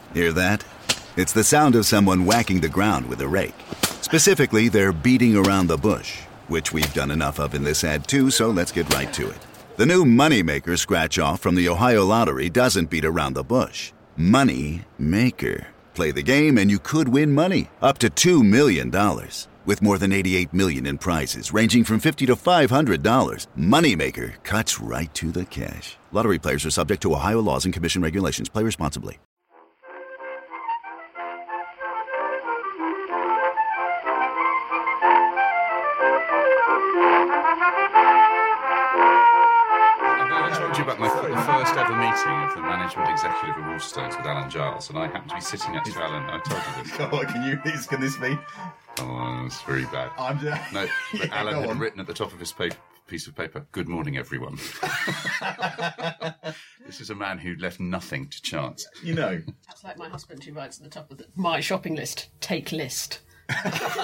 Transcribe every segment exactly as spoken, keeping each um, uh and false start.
Hear that? It's the sound of someone whacking the ground with a rake. Specifically, they're beating around the bush, which we've done enough of in this ad too, so let's get right to it. The new Moneymaker scratch-off from the Ohio Lottery doesn't beat around the bush. Money Maker. Play the game and you could win money, up to two million dollars. With more than eighty-eight million dollars in prizes, ranging from fifty dollars to five hundred dollars, Moneymaker cuts right to the cash. Lottery players are subject to Ohio laws and commission regulations. Play responsibly. About my the first ever meeting of the management executive of Waterstones with Alan Giles, and I happened to be sitting next to Alan. I told you this. Oh, can you? Can this be? Oh, it's very bad. I'm just... No, but yeah, Alan had on. written at the top of his paper, piece of paper, "Good morning, everyone." This is a man who left nothing to chance. You know, that's like my husband who writes at the top of the, my shopping list. Take list. I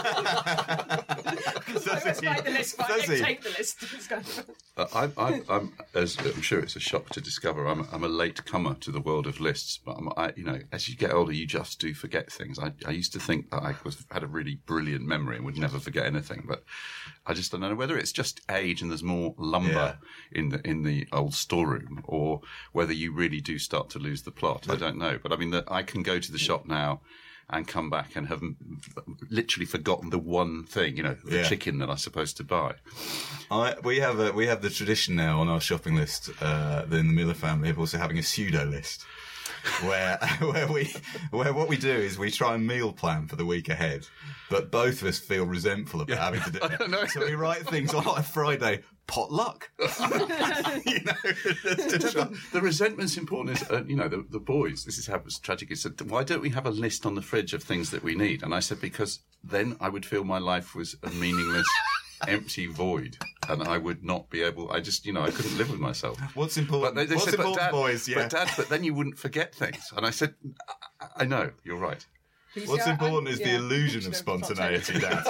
always write the list, but I don't take the list. uh, I, I, I'm, as I'm sure it's a shock to discover, I'm, I'm a late comer to the world of lists. But I'm, I, you know, as you get older, you just do forget things. I, I used to think that I was had a really brilliant memory and would never forget anything, but I just don't know whether it's just age and there's more lumber yeah. in the in the old storeroom, or whether you really do start to lose the plot. I don't know, but I mean, the, I can go to the shop now and come back and have literally forgotten the one thing, you know, the yeah. chicken that I'm supposed to buy. I, we have a, we have the tradition now on our shopping list, uh, in the Miller family, of also having a pseudo list, where where we where what we do is we try and meal plan for the week ahead, but both of us feel resentful about yeah. having to do it. So we write things on like Friday. Potluck. you know, the, the resentment's important. Is uh, you know the, the boys. This is how it's tragic. He said, "Why don't we have a list on the fridge of things that we need?" And I said, "Because then I would feel my life was a meaningless, empty void, and I would not be able. I just, you know, I couldn't live with myself." What's important? But they, they What's said, important, but Dad, boys? Yeah, but Dad, but then you wouldn't forget things. And I said, "I, I know, you're right." What's important is the illusion of spontaneity, Dad.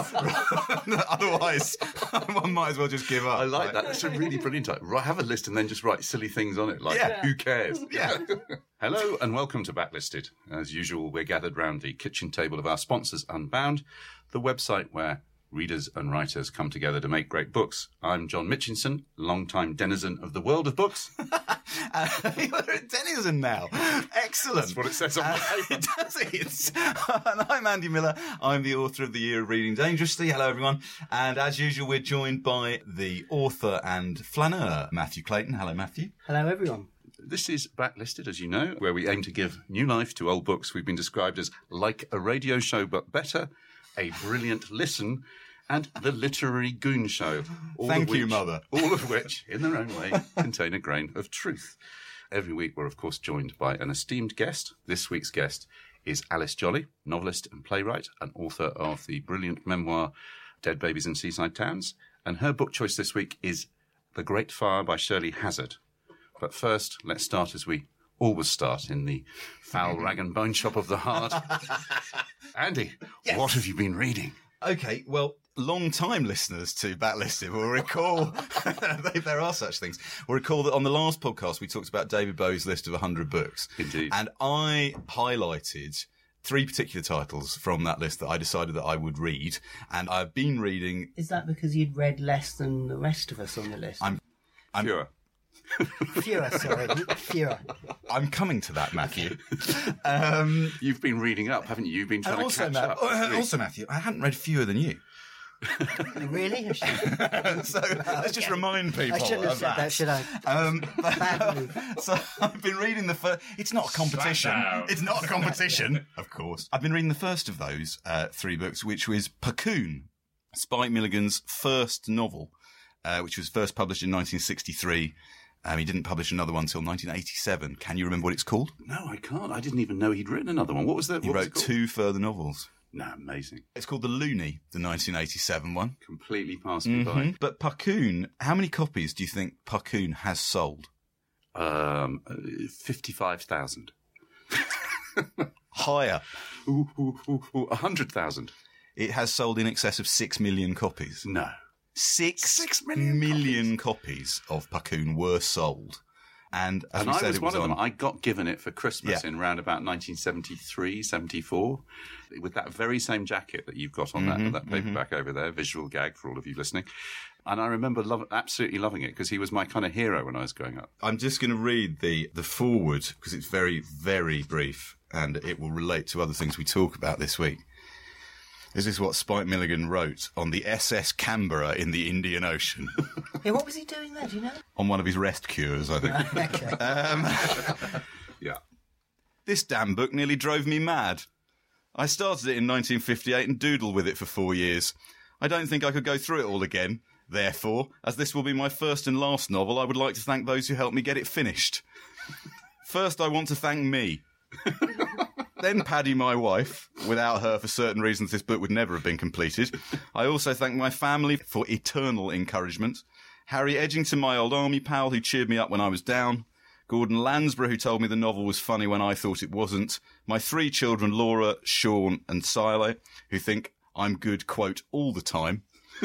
Otherwise, one might as well just give up. I like that. That's a really brilliant idea. Right, have a list and then just write silly things on it, like, yeah. who cares? Yeah. Hello and welcome to Backlisted. As usual, we're gathered round the kitchen table of our sponsors, Unbound, the website where readers and writers come together to make great books. I'm John Mitchinson, long-time denizen of the world of books. uh, you're a denizen now. Excellent. That's what it says on my paper. It does it. And I'm Andy Miller. I'm the author of The Year of Reading Dangerously. Hello, everyone. And as usual, we're joined by the author and flaneur, Matthew Clayton. Hello, Matthew. Hello, everyone. This is Backlisted, as you know, where we aim to give new life to old books we've been described as like a radio show but better, a brilliant listen, and the Literary Goon Show. All Thank of which, you, Mother. All of which, in their own way, contain a grain of truth. Every week we're, of course, joined by an esteemed guest. This week's guest is Alice Jolly, novelist and playwright, and author of the brilliant memoir Dead Babies in Seaside Towns. And her book choice this week is The Great Fire by Shirley Hazard. But first, let's start as we always start, in the foul rag and bone shop of the heart. Andy, yes. What have you been reading? Okay, well, long-time listeners to Backlisted will recall, there are such things, will recall that on the last podcast we talked about David Bowie's list of one hundred books. Indeed. And I highlighted three particular titles from that list that I decided that I would read, and I've been reading... Is that because you'd read less than the rest of us on the list? I'm... I'm Fewer. Fewer, sorry. Fewer. I'm coming to that, Matthew. um, You've been reading up, haven't you? You've been trying to also, catch Ma- up. uh, also, Matthew, I hadn't read fewer than you. Really? so let's just remind people. I shouldn't have of said that, that should I? Um, but, so I've been reading the first. It's not a competition. It's not a competition, of course. I've been reading the first of those uh, three books, which was Puckoon, Spike Milligan's first novel, uh, which was first published in nineteen sixty-three. Um, he didn't publish another one until nineteen eighty-seven. Can you remember what it's called? No, I can't. I didn't even know he'd written another one. What was that? He wrote two further novels. No, amazing. It's called The Looney, the nineteen eighty-seven one. Completely passed me Mm-hmm. by. But Puckoon, how many copies do you think Puckoon has sold? Um, fifty-five thousand. Higher. Ooh, ooh, ooh, ooh, one hundred thousand. It has sold in excess of six million copies. No. Six, Six million million copies. copies of Puckoon were sold. And as and we I said, was it one was of on. them. I got given it for Christmas Yeah. in round about nineteen seventy-three, seventy-four, with that very same jacket that you've got on Mm-hmm, that, that paperback over there, visual gag for all of you listening. And I remember love, absolutely loving it because he was my kind of hero when I was growing up. I'm just going to read the, the foreword because it's very, very brief and it will relate to other things we talk about this week. This is what Spike Milligan wrote on the S S Canberra in the Indian Ocean. Yeah, what was he doing there? Do you know? On one of his rest cures, I think. Okay. Um, Yeah. This damn book nearly drove me mad. I started it in nineteen fifty-eight and doodled with it for four years. I don't think I could go through it all again. Therefore, as this will be my first and last novel, I would like to thank those who helped me get it finished. First, I want to thank me. Then Paddy, my wife. Without her, for certain reasons, this book would never have been completed. I also thank my family for eternal encouragement. Harry Edgington, my old army pal, who cheered me up when I was down. Gordon Lansborough, who told me the novel was funny when I thought it wasn't. My three children, Laura, Sean and Silo, who think I'm good, quote, all the time.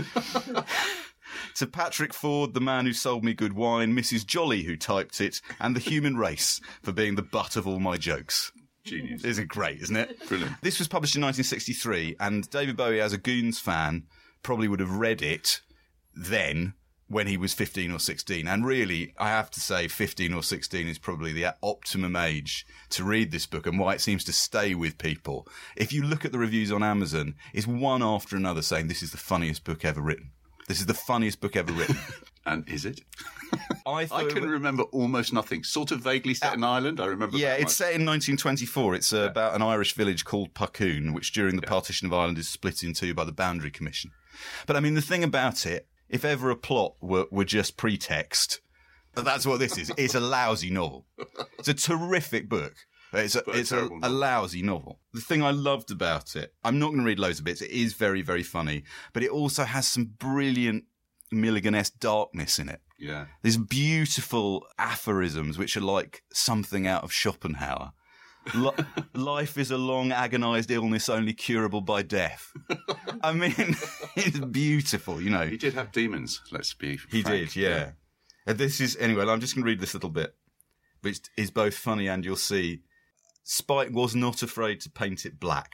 To Patrick Ford, the man who sold me good wine, Missus Jolly, who typed it, and the human race for being the butt of all my jokes. Genius. Isn't it great, isn't it? Brilliant. This was published in nineteen sixty-three, and David Bowie, as a Goons fan, probably would have read it then when he was fifteen or sixteen. And really, I have to say, fifteen or sixteen is probably the optimum age to read this book and why it seems to stay with people. If you look at the reviews on Amazon, it's one after another saying this is the funniest book ever written. This is the funniest book ever written. And is it? I, I thought it can was- remember almost nothing. Sort of vaguely set in Ireland. I remember Yeah, that it's much. set in nineteen twenty-four. It's uh, about an Irish village called Puckoon, which during the partition of Ireland is split in two by the Boundary Commission. But I mean, the thing about it, if ever a plot were, were just pretext, that's what this is. It's a lousy novel. It's a terrific book. But it's a, But a it's a, terrible a novel. lousy novel. The thing I loved about it, I'm not going to read loads of bits. It is very, very funny. But it also has some brilliant Milligan-esque darkness in it. Yeah. These beautiful aphorisms which are like something out of Schopenhauer. Li- Life is a long, agonised illness only curable by death. I mean, it's beautiful, you know. He did have demons, let's be He frank. did, yeah. And this is, anyway, I'm just going to read this little bit, which is both funny and you'll see. Spike was not afraid to paint it black.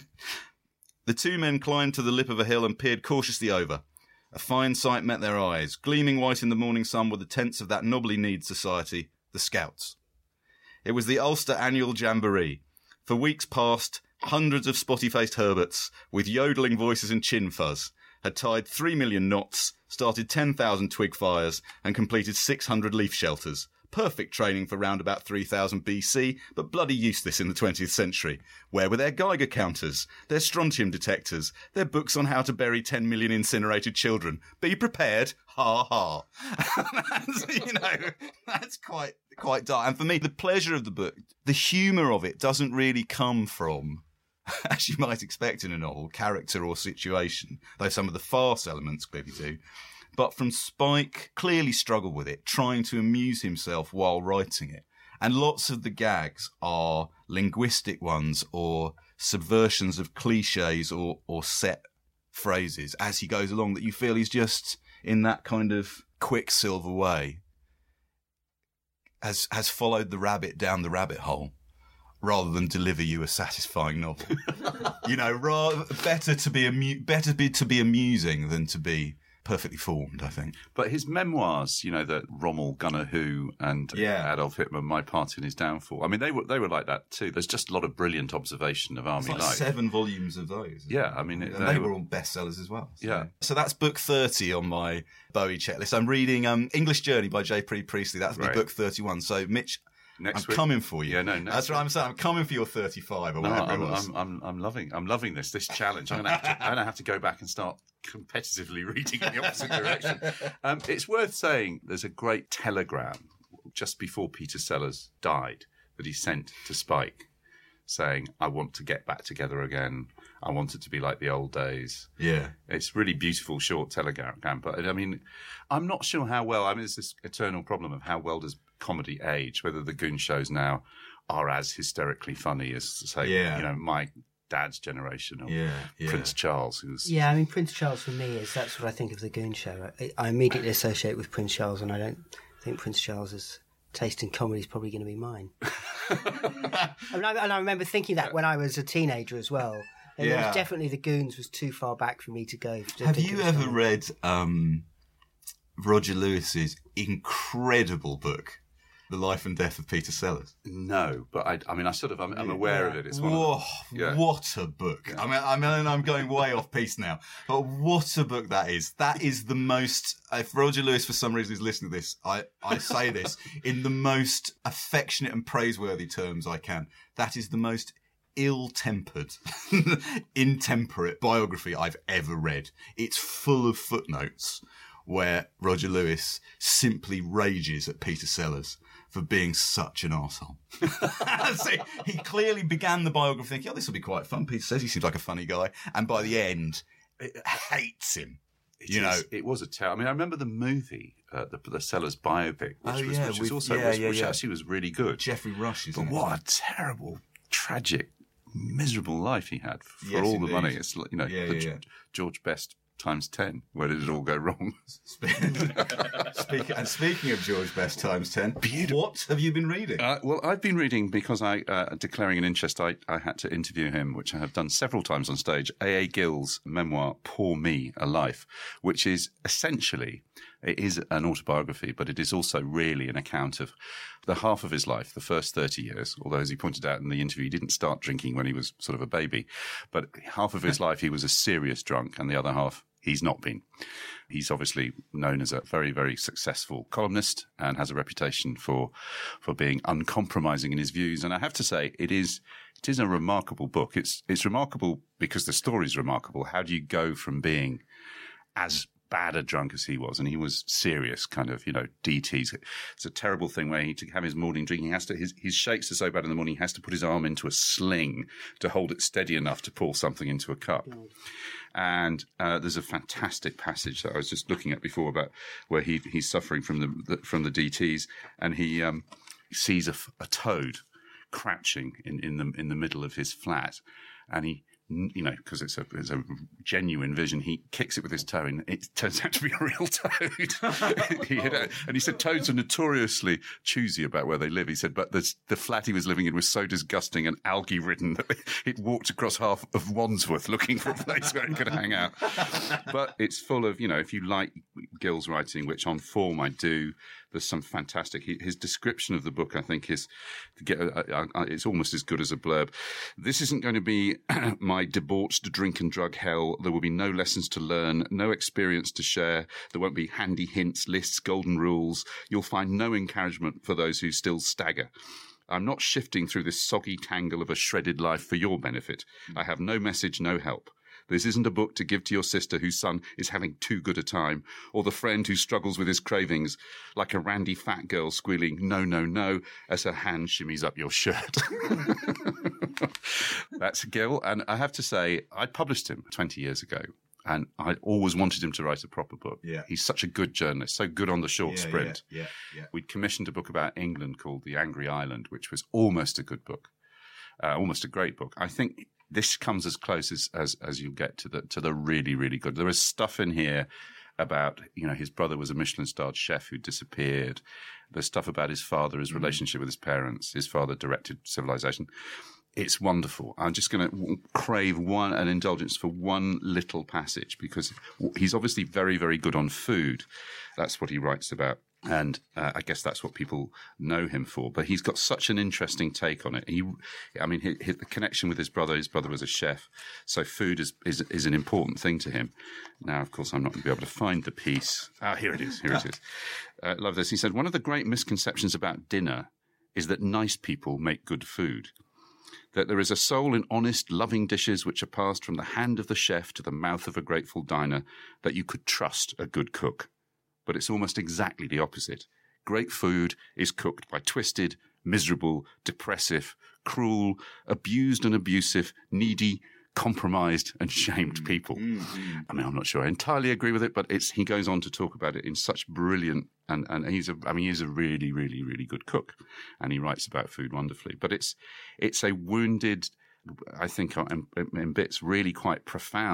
The two men climbed to the lip of a hill and peered cautiously over. A fine sight met their eyes. Gleaming white in the morning sun were the tents of that Knobbly Need Society, the Scouts. It was the Ulster Annual Jamboree. For weeks past, hundreds of spotty-faced Herberts, with yodelling voices and chin fuzz, had tied three million knots, started ten thousand twig fires, and completed six hundred leaf shelters. Perfect training for round about three thousand B C, but bloody useless in the twentieth century. Where were their Geiger counters, their strontium detectors, their books on how to bury ten million incinerated children? Be prepared, ha ha. That's, you know, that's quite quite dark. And for me, the pleasure of the book, the humour of it doesn't really come from, as you might expect in a novel, character or situation, though some of the farce elements clearly do. But from Spike, clearly struggled with it, trying to amuse himself while writing it. And lots of the gags are linguistic ones or subversions of cliches or, or set phrases as he goes along that you feel he's just, in that kind of Quicksilver way, has, has followed the rabbit down the rabbit hole rather than deliver you a satisfying novel. You know, rather, better to be amu- better be to be amusing than to be perfectly formed, I think. But his memoirs, you know, the Rommel, Gunner Who, and Yeah. Adolf Hitler, My Part in His Downfall. I mean, they were they were like that too. There's just a lot of brilliant observation of army It's like life. seven volumes of those. isn't Yeah, it? I mean, it- and they they were- were all bestsellers as well. So. Yeah. So that's book thirty on my Bowie checklist. I'm reading um, English Journey by J. P. Priestley. That's Right. book thirty-one. So Mitch, Next I'm week- coming for you. Yeah, no, next that's what week. I'm saying. I'm coming for your thirty-five or No, whatever I'm, it was. I'm, I'm, I'm loving, I'm loving this, this challenge. I'm gonna have to, I'm gonna have to go back and start competitively reading in the opposite direction. Um, it's worth saying there's a great telegram just before Peter Sellers died that he sent to Spike, saying, "I want to get back together again. I want it to be like the old days." Yeah. It's really beautiful, short telegram. But I mean, I'm not sure how well. I mean, it's this eternal problem of how well does comedy age? Whether the Goon shows now are as hysterically funny as, say, Yeah. you know, my dad's generation or Yeah, yeah. Prince Charles, who's Yeah, I mean, Prince Charles for me is that's what I think of the Goon Show. I, I immediately associate with Prince Charles, and I don't think Prince Charles is taste in comedy is probably going to be mine. and, I, and I remember thinking that when I was a teenager as well. And Yeah. it was definitely the Goons was too far back for me to go. To Have think you it was ever funny. read um, Roger Lewis's incredible book, The Life and Death of Peter Sellers? No, but I, I mean, I sort of, I'm, I'm aware of it. It's one Whoa, of the, yeah. what a book. I mean, I mean, I'm going way off piece now, but what a book that is. That is the most, if Roger Lewis for some reason is listening to this, I, I say this in the most affectionate and praiseworthy terms I can. That is the most ill-tempered, intemperate biography I've ever read. It's full of footnotes where Roger Lewis simply rages at Peter Sellers for being such an arsehole. So he clearly began the biography thinking, oh, this will be quite fun. Peter says he seems like a funny guy. And by the end, it hates him. It you is- know, it was a terrible. I mean, I remember the movie, uh, the, the Sellers biopic, which Oh, was, yeah, which was with- also, yeah, was, yeah, which yeah. actually was really good. Jeffrey Rush, isn't But it? what a terrible, tragic, miserable life he had for Yes, all the indeed. money. It's like, you know, Yeah, the yeah, G- yeah. George Best times ten. Where did it all go wrong? Speaking, and speaking of George Best times ten, what have you been reading? Uh, well, I've been reading because I, uh, declaring an interest, I, I had to interview him, which I have done several times on stage, A A Gill's memoir, Poor Me, A Life, which is essentially, it is an autobiography, but it is also really an account of the half of his life, the first thirty years, although as he pointed out in the interview, he didn't start drinking when he was sort of a baby, but half of his life he was a serious drunk and the other half he's not been. He's obviously known as a very, very successful columnist and has a reputation for for being uncompromising in his views. And I have to say, it is it is a remarkable book. It's it's remarkable because the story is remarkable. How do you go from being as bad a drunk as he was, and he was serious, kind of, you know, D Ts. It's a terrible thing where he to have his morning drink, he has to, his, his shakes are so bad in the morning, he has to put his arm into a sling to hold it steady enough to pour something into a cup. And uh, there's a fantastic passage that I was just looking at before about where he he's suffering from the, the from the D Ts, and he um, sees a, a toad crouching in, in the in the middle of his flat, and he, you know, because it's a it's a genuine vision, he kicks it with his toe, and it turns out to be a real toad. he had a, and he said toads are notoriously choosy about where they live. He said, but the the flat he was living in was so disgusting and algae ridden that it walked across half of Wandsworth looking for a place where it could hang out. But it's full of, you know, if you like Gill's writing, which on form I do, there's some fantastic. He, his description of the book, I think, is uh, uh, uh, it's almost as good as a blurb. This isn't going to be my debauched drink and drug hell. There will be no lessons to learn, no experience to share. There won't be handy hints, lists, golden rules. You'll find no encouragement for those who still stagger. I'm not shifting through this soggy tangle of a shredded life for your benefit. I have no message, no help. This isn't a book to give to your sister whose son is having too good a time, or the friend who struggles with his cravings, like a randy fat girl squealing, no, no, no, as her hand shimmies up your shirt. That's Gill. And I have to say, I published him twenty years ago, and I always wanted him to write a proper book. Yeah. He's such a good journalist, so good on the short Yeah, sprint. yeah, yeah, yeah. We'd commissioned a book about England called The Angry Island, which was almost a good book, uh, almost a great book. I think this comes as close as, as, as you get to the, to the really, really good. There is stuff in here about, you know, his brother was a Michelin-starred chef who disappeared. There's stuff about his father, his relationship with his parents. His father directed Civilization. It's wonderful. I'm just going to crave one, an indulgence for one little passage, because he's obviously very, very good on food. That's what he writes about. And uh, I guess that's what people know him for. But he's got such an interesting take on it. He, I mean, he, he, the connection with his brother, his brother was a chef. So food is, is, is an important thing to him. Now, of course, I'm not going to be able to find the piece. Ah, here it is. Here it is. Uh, love this. He said, one of the great misconceptions about dinner is that nice people make good food. That there is a soul in honest, loving dishes which are passed from the hand of the chef to the mouth of a grateful diner, that you could trust a good cook. But it's almost exactly the opposite. Great food is cooked by twisted, miserable, depressive, cruel, abused and abusive, needy, compromised and shamed people. Mm-hmm. I mean, I'm not sure I entirely agree with it, but it's, he goes on to talk about it in such brilliant, and, and he's a, I mean, he's a really, really, really good cook, and he writes about food wonderfully. But it's, it's a wounded, I think in, in bits, really quite profound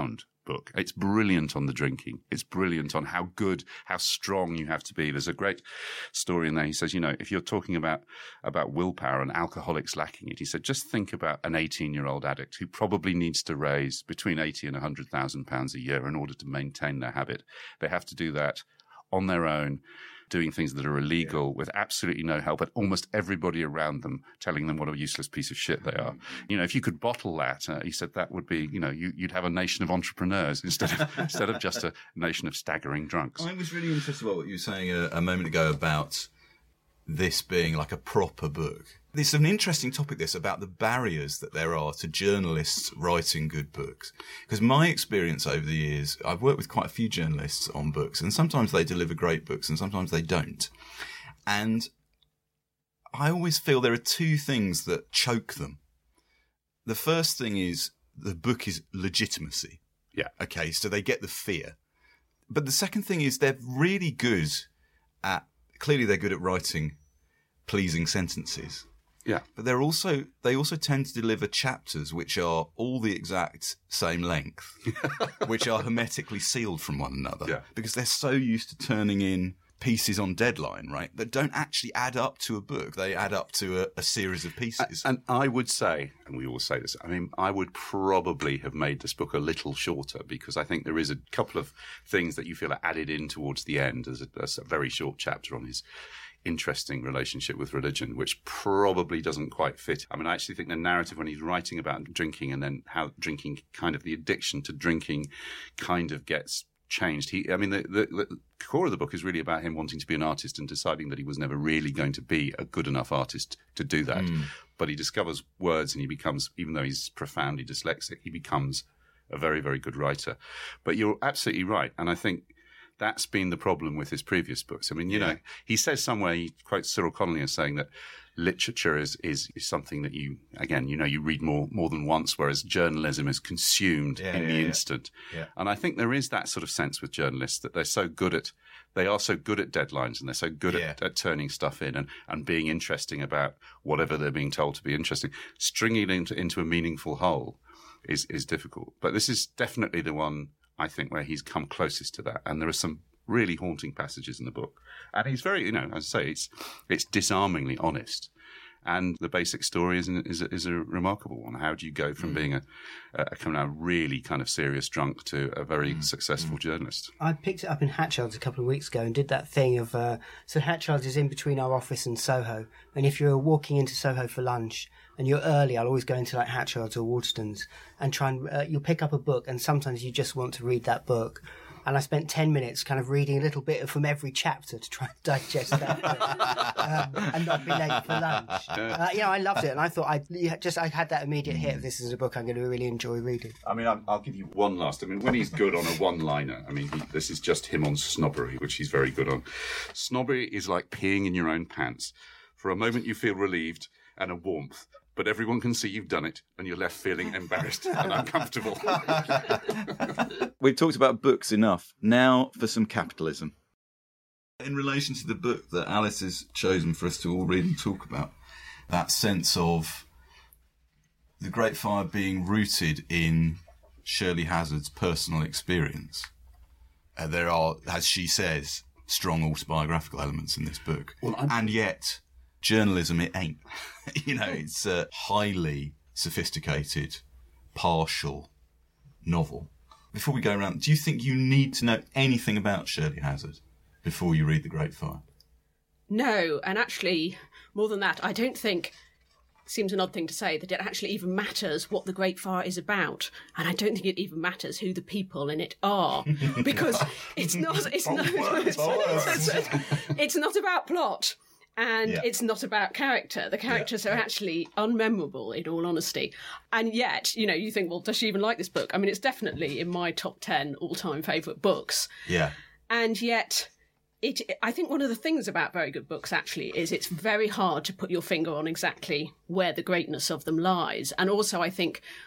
book. It's brilliant on the drinking. It's brilliant on how good, how strong you have to be. There's a great story in there. He says, you know, if you're talking about, about willpower and alcoholics lacking it, he said, just think about an eighteen-year-old addict who probably needs to raise between eighty and one hundred thousand pounds a year in order to maintain their habit. They have to do that on their own, doing things that are illegal with absolutely no help, but almost everybody around them telling them what a useless piece of shit they are. You know, if you could bottle that, uh, he said that would be, you know, you, you'd have a nation of entrepreneurs instead of instead of just a nation of staggering drunks. I was really interested about what you were saying a, a moment ago about this being like a proper book. This is an interesting topic, this, about the barriers that there are to journalists writing good books. Because my experience over the years, I've worked with quite a few journalists on books, and sometimes they deliver great books and sometimes they don't. And I always feel there are two things that choke them. The first thing is the book is legitimacy. Yeah. Okay, so they get the fear. But the second thing is they're really good at, clearly they're good at writing pleasing sentences. Yeah. But they're also, they also tend to deliver chapters which are all the exact same length, which are hermetically sealed from one another. Yeah. Because they're so used to turning in pieces on deadline, right? That don't actually add up to a book. They add up to a, a series of pieces. And I would say, and we always say this, I mean, I would probably have made this book a little shorter because I think there is a couple of things that you feel are added in towards the end. There's a, there's a very short chapter on his interesting relationship with religion, which probably doesn't quite fit. I mean, I actually think the narrative when he's writing about drinking and then how drinking, kind of the addiction to drinking kind of gets changed. He, I mean, the, the, the core of the book is really about him wanting to be an artist and deciding that he was never really going to be a good enough artist to do that. Mm. But he discovers words and he becomes, even though he's profoundly dyslexic, he becomes a very, very good writer. But you're absolutely right. And I think that's been the problem with his previous books. I mean, you yeah. know, he says somewhere, he quotes Cyril Connolly as saying that literature is, is, is something that you, again, you know, you read more more than once, whereas journalism is consumed yeah, in yeah, the yeah. instant. Yeah. And I think there is that sort of sense with journalists that they're so good at, they are so good at deadlines and they're so good yeah. at, at turning stuff in and, and being interesting about whatever they're being told to be interesting. Stringing it into, into a meaningful whole is, is difficult. But this is definitely the one, I think, where he's come closest to that. And there are some really haunting passages in the book. And he's very, you know, as I say, it's it's disarmingly honest. And the basic story is, is, a, is a remarkable one. How do you go from mm. being a, a kind of really kind of serious drunk to a very mm. successful mm. journalist? I picked it up in Hatchard's a couple of weeks ago and did that thing of, uh, so Hatchard's is in between our office and Soho. And if you're walking into Soho for lunch and you're early, I'll always go into like Hatchard's or Waterstones and try and, uh, you'll pick up a book and sometimes you just want to read that book. And I spent ten minutes kind of reading a little bit from every chapter to try and digest that um, and not be late for lunch. Uh, you know, I loved it. And I thought I just I had that immediate hit of this is a book I'm going to really enjoy reading. I mean, I'll, I'll give you one last. I mean, when he's good on a one-liner, I mean, he, this is just him on snobbery, which he's very good on. Snobbery is like peeing in your own pants. For a moment you feel relieved and a warmth. But everyone can see you've done it, and you're left feeling embarrassed and uncomfortable. We've talked about books enough. Now for some capitalism. In relation to the book that Alice has chosen for us to all read and talk about, that sense of the Great Fire being rooted in Shirley Hazard's personal experience. Uh, there are, as she says, strong autobiographical elements in this book. Well, and yet, journalism, it ain't. You know, it's a highly sophisticated, partial novel. Before we go around, do you think you need to know anything about Shirley Hazard before you read The Great Fire? No, and actually, more than that, I don't think, it seems an odd thing to say, that it actually even matters what The Great Fire is about. And I don't think it even matters who the people in it are. Because it's not, it's not, it's, it's not about plot. And yeah. it's not about character. The characters yeah. are actually unmemorable, in all honesty. And yet, you know, you think, well, does she even like this book? I mean, it's definitely in my top ten all-time favourite books. Yeah. And yet, it. I think one of the things about very good books, actually, is it's very hard to put your finger on exactly where the greatness of them lies. And also, I think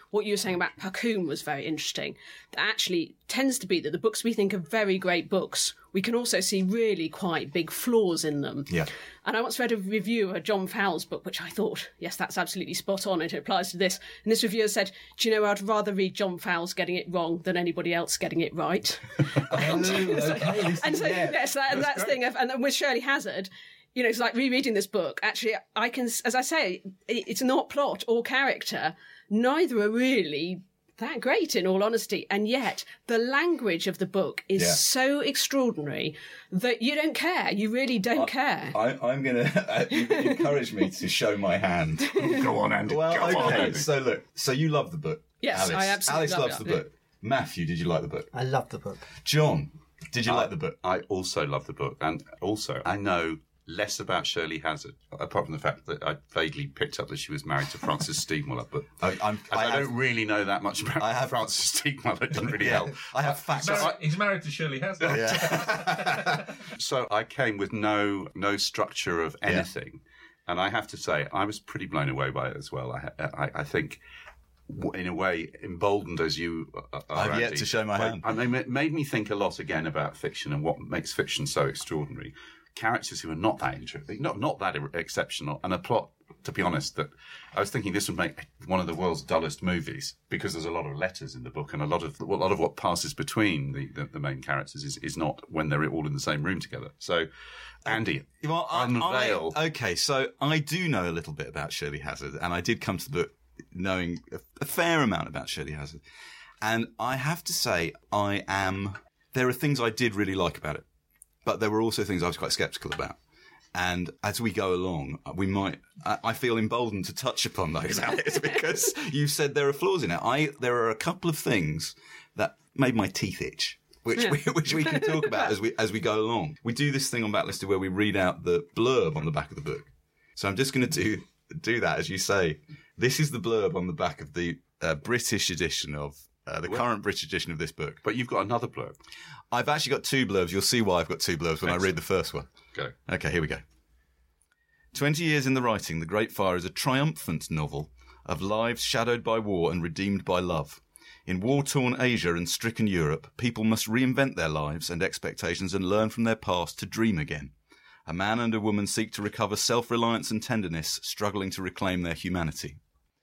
what you were saying about Puckoon was very interesting. That actually tends to be that the books we think are very great books, we can also see really quite big flaws in them. Yeah. And I once read a review of a John Fowles book, which I thought, yes, that's absolutely spot on, and it applies to this. And this reviewer said, do you know, I'd rather read John Fowles getting it wrong than anybody else getting it right. and, Oh, okay, and so, yeah. yes, that, and that's the thing. Of, and with Shirley Hazard, you know, it's like rereading this book. Actually, I can, as I say, it, it's not plot or character. Neither are really that great, in all honesty. And yet, the language of the book is Yeah. so extraordinary that you don't care. You really don't care. I, I'm going to uh, you encourage me to show my hand. Go on, Andy. Well, Go on, okay. Andy. So look, so you love the book. Yes, Alice. I absolutely Alice love loves it, the yeah. book. Matthew, did you like the book? I love the book. John, did you I- like the book? I also love the book, and also I know less about Shirley Hazard, apart from the fact that I vaguely picked up that she was married to Francis Steegmuller, but I, I'm, I, I, have, don't really know that much about I have- Francis Steegmuller. It doesn't really yeah, help. I have facts. He's married, he's married to Shirley Hazard. Yeah. So I came with no no structure of anything, and I have to say I was pretty blown away by it as well. I I, I think. In a way, emboldened as you are, I've yet Andy, to show my by- hand. I mean, it made me think a lot again about fiction and what makes fiction so extraordinary. Characters who are not that interesting, not not that exceptional, and a plot. To be honest, that I was thinking this would make one of the world's dullest movies because there's a lot of letters in the book, and a lot of a lot of what passes between the, the, the main characters is, is not when they're all in the same room together. So, Andy, Well, I- unveil. I, okay, so I do know a little bit about Shirley Hazard, and I did come to the book knowing a, a fair amount about Shirley Hazard. And I have to say, I am. There are things I did really like about it, but there were also things I was quite sceptical about. And as we go along, we might. I, I feel emboldened to touch upon those, Alice, because you said there are flaws in it. I there are a couple of things that made my teeth itch. Which we, which we can talk about as we as we go along. We do this thing on Backlisted where we read out the blurb on the back of the book. So I'm just going to do do that as you say. This is the blurb on the back of the uh, British edition of uh, the current British edition of this book. But you've got another blurb. I've actually got two blurbs. You'll see why I've got two blurbs when I read the first one. Go. Okay, here we go. Twenty years in the writing, The Great Fire is a triumphant novel of lives shadowed by war and redeemed by love. In war-torn Asia and stricken Europe, people must reinvent their lives and expectations and learn from their past to dream again. A man and a woman seek to recover self-reliance and tenderness, struggling to reclaim their humanity.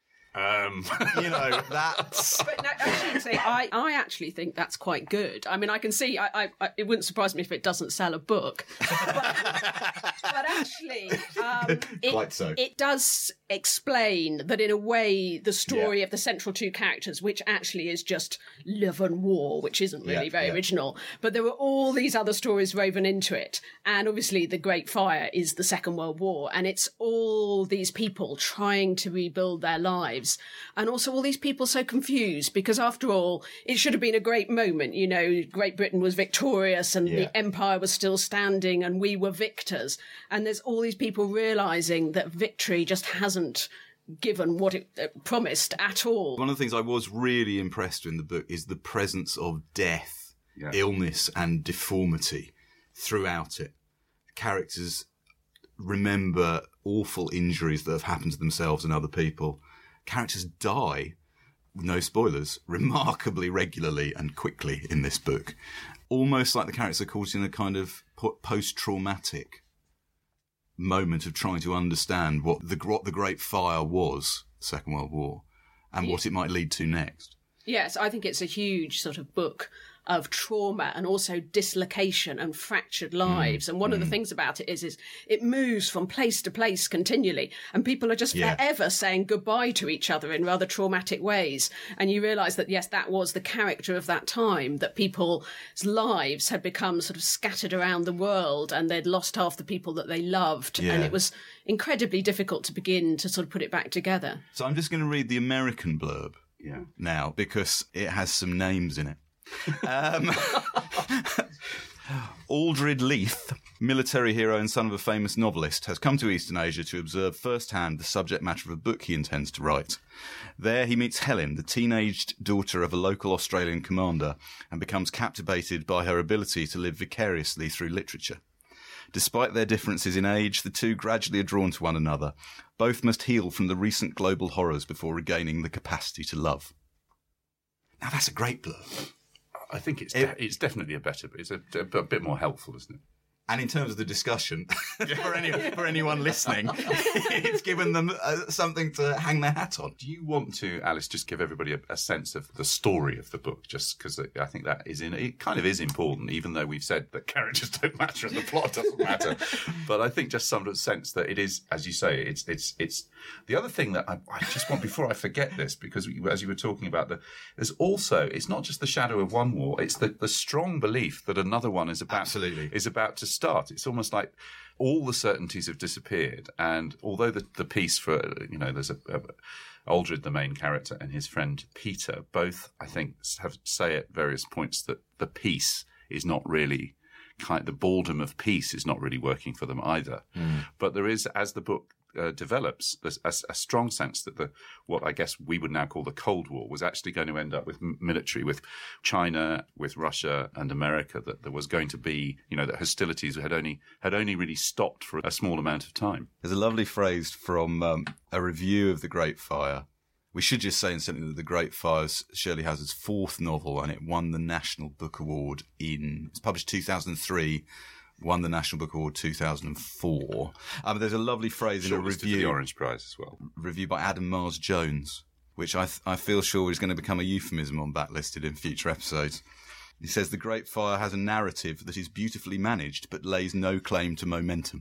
Um, You know, that's... But no, actually, say, I, I actually think that's quite good. I mean, I can see, I, I, I, it wouldn't surprise me if it doesn't sell a book. But, but actually, um, it, Quite so. it does explain that, in a way, the story Yeah. of the central two characters, which actually is just love and war, which isn't really Yeah, very yeah. original, but there were all these other stories woven into it. And obviously, The Great Fire is the Second World War, and it's all these people trying to rebuild their lives. And also all these people so confused because, after all, it should have been a great moment. You know, Great Britain was victorious and Yeah. the empire was still standing and we were victors. And there's all these people realising that victory just hasn't given what it uh, promised at all. One of the things I was really impressed with in the book is the presence of death, Yeah. illness, and deformity throughout it. Characters remember awful injuries that have happened to themselves and other people. Characters die, no spoilers, remarkably regularly and quickly in this book. Almost like the characters are caught in a kind of po- post-traumatic moment of trying to understand what the, what the Great Fire was, the Second World War, and what it might lead to next. Yes, I think it's a huge sort of book of trauma and also dislocation and fractured lives. And one of the things about it is, is it moves from place to place continually. And people are just Yeah. forever saying goodbye to each other in rather traumatic ways. And you realise that, yes, that was the character of that time, that people's lives had become sort of scattered around the world and they'd lost half the people that they loved. Yeah. And it was incredibly difficult to begin to sort of put it back together. So I'm just going to read the American blurb yeah. now because it has some names in it. Um, Aldred Leith, military hero and son of a famous novelist, has come to Eastern Asia to observe firsthand the subject matter of a book he intends to write. There he meets Helen, the teenaged daughter of a local Australian commander, and becomes captivated by her ability to live vicariously through literature. Despite their differences in age, the two gradually are drawn to one another. Both must heal from the recent global horrors before regaining the capacity to love. Now, that's a great blurb. I think it's de- it's definitely a better, but it's a, a bit more helpful, isn't it? And in terms of the discussion, for, any, for anyone listening, it's given them uh, something to hang their hat on. Do you want to, Alice, just give everybody a, a sense of the story of the book? Just because I think that is in it kind of is important, even though we've said that characters don't matter and the plot doesn't matter. But I think just some of the sense that it is, as you say, it's it's it's the other thing that I, I just want before I forget this, because we, as you were talking about the, there's also it's not just the shadow of one war; it's the, the strong belief that another one is about Absolutely. is about to start. It's almost like all the certainties have disappeared, and although the, the piece for you know there's a, a Aldred, the main character, and his friend Peter, both I think have say at various points that the peace is not really kind. The boredom of peace is not really working for them either. Mm. But there is, as the book uh, develops, there's a, a strong sense that the what I guess we would now call the Cold War was actually going to end up with m- military, with China, with Russia and America. That there was going to be, you know, that hostilities had only had only really stopped for a small amount of time. There's a lovely phrase from um, a review of The Great Fire. We should just say incidentally that The Great Fire is Shirley Hazzard's fourth novel, and it won the National Book Award in. It was published two thousand three. Won the National Book Award two thousand four. Um, there's a lovely phrase in a review. The Orange Prize as well. Review by Adam Mars Jones, which I th- I feel sure is going to become a euphemism on Backlisted in future episodes. He says The Great Fire has a narrative that is beautifully managed but lays no claim to momentum.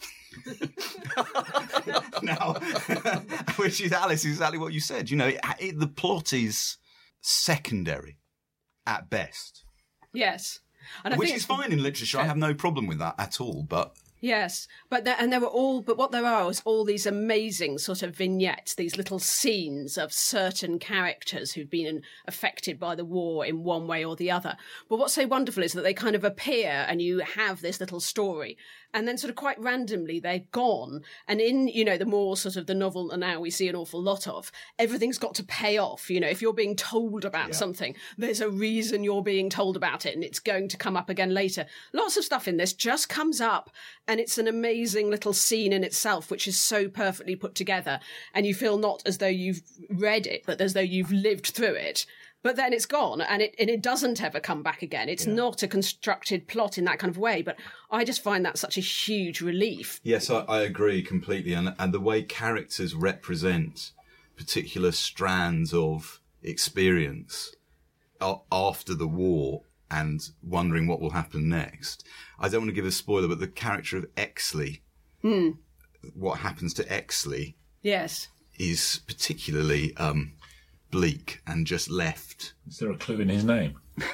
Now, which is, Alice, exactly what you said. You know, it, it, the plot is secondary at best. Yes. And I Which think is fine in literature. I have no problem with that at all. But yes, but there, and there were all, but what there are was all these amazing sort of vignettes, these little scenes of certain characters who've been affected by the war in one way or the other. But what's so wonderful is that they kind of appear and you have this little story. And then sort of quite randomly, they're gone. And in, you know, the more sort of the novel that now we see an awful lot of, everything's got to pay off. You know, if you're being told about yeah. something, there's a reason you're being told about it and it's going to come up again later. Lots of stuff in this just comes up and it's an amazing little scene in itself, which is so perfectly put together. And you feel not as though you've read it, but as though you've lived through it. But then it's gone, and it and it doesn't ever come back again. It's yeah. not a constructed plot in that kind of way, but I just find that such a huge relief. Yes, I, I agree completely. And, and the way characters represent particular strands of experience after the war and wondering what will happen next. I don't want to give a spoiler, but the character of Exley, mm. what happens to Exley yes. is particularly... Um, bleak and just left. Is there a clue in his name?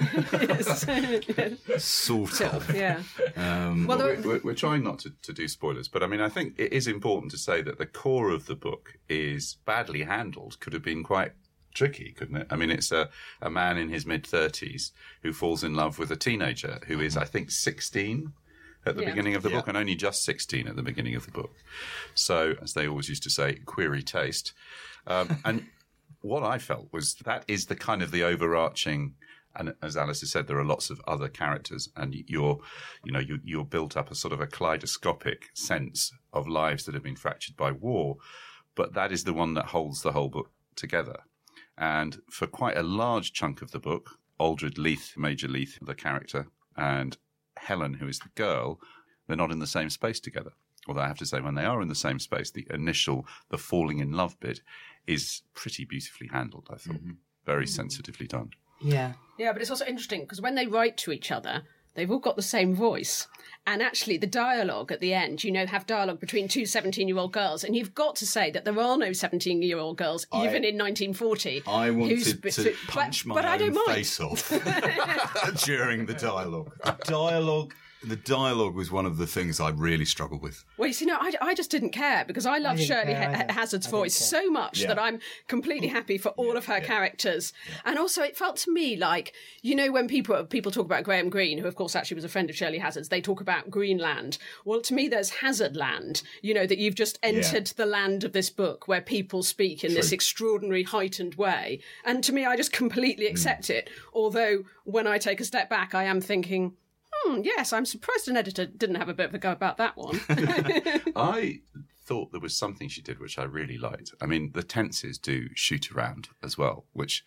Sort of. Yeah. Um, well, well, we're, we're trying not to, to do spoilers, but I mean, I think it is important to say that the core of the book is badly handled. Could have been quite tricky, couldn't it? I mean, it's a, a man in his mid-thirties who falls in love with a teenager who is, I think, sixteen at the yeah. beginning of the yeah. book and only just sixteen at the beginning of the book. So, as they always used to say, query taste. Um, and what I felt was that is the kind of the overarching, and as Alice has said, there are lots of other characters, and you're, you know, you, you're built up a sort of a kaleidoscopic sense of lives that have been fractured by war, but that is the one that holds the whole book together. And for quite a large chunk of the book, Aldred Leith, Major Leith, the character, and Helen, who is the girl, they're not in the same space together. Although I have to say, when they are in the same space, the initial, the falling in love bit is pretty beautifully handled, I thought. Mm-hmm. Very sensitively done. Yeah. Yeah, but it's also interesting because when they write to each other, they've all got the same voice. And actually, the dialogue at the end, you know, have dialogue between two seventeen-year-old girls. And you've got to say that there are no seventeen-year-old girls, I, even in nineteen forty. I wanted to so, punch but, my but I don't own mind. face off during the dialogue. The dialogue... The dialogue was one of the things I really struggled with. Well, you see, no, I, I just didn't care because I love I Shirley ha- Hazzard's voice so much yeah. that I'm completely happy for all yeah. of her yeah. characters. Yeah. And also, it felt to me like, you know, when people people talk about Graham Greene, who of course actually was a friend of Shirley Hazzard's, they talk about Greenland. Well, to me, there's Hazardland. You know, that you've just entered yeah. the land of this book where people speak in True. This extraordinary heightened way. And to me, I just completely accept mm. it. Although when I take a step back, I am thinking, Hmm, yes, I'm surprised an editor didn't have a bit of a go about that one. I thought there was something she did which I really liked. I mean, the tenses do shoot around as well, which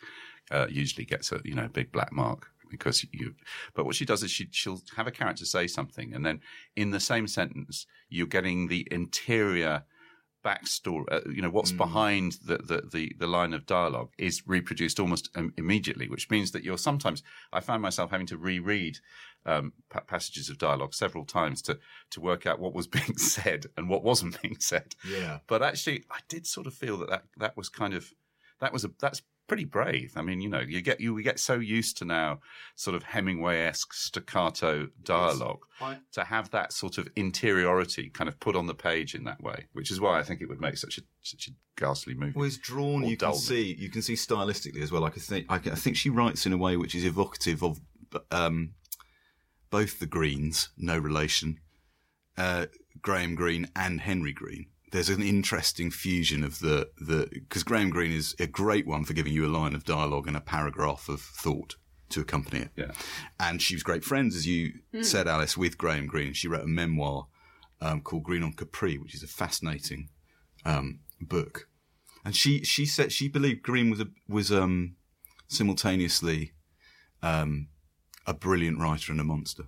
uh, usually gets a you know big black mark because you. But what she does is she she'll have a character say something, and then in the same sentence you're getting the interior backstory. Uh, you know what's mm. behind the, the the the line of dialogue is reproduced almost um, immediately, which means that you're sometimes. I found myself having to reread um, pa- passages of dialogue several times to to work out what was being said and what wasn't being said. Yeah. But actually, I did sort of feel that that, that was kind of that was a that's pretty brave. I mean, you know, you get you we get so used to now sort of Hemingway-esque staccato dialogue yes. I... to have that sort of interiority kind of put on the page in that way, which is why I think it would make such a such a ghastly movie. Well, it's drawn. You can see you can see stylistically as well. Like I think I, I think she writes in a way which is evocative of um, both the Greens, no relation, uh, Graham Greene and Henry Greene. There's an interesting fusion of the, the, because Graham Greene is a great one for giving you a line of dialogue and a paragraph of thought to accompany it. Yeah. And she was great friends, as you mm. said, Alice, with Graham Greene. She wrote a memoir um, called Greene on Capri, which is a fascinating um, book. And she, she said she believed Greene was a, was um, simultaneously um, a brilliant writer and a monster.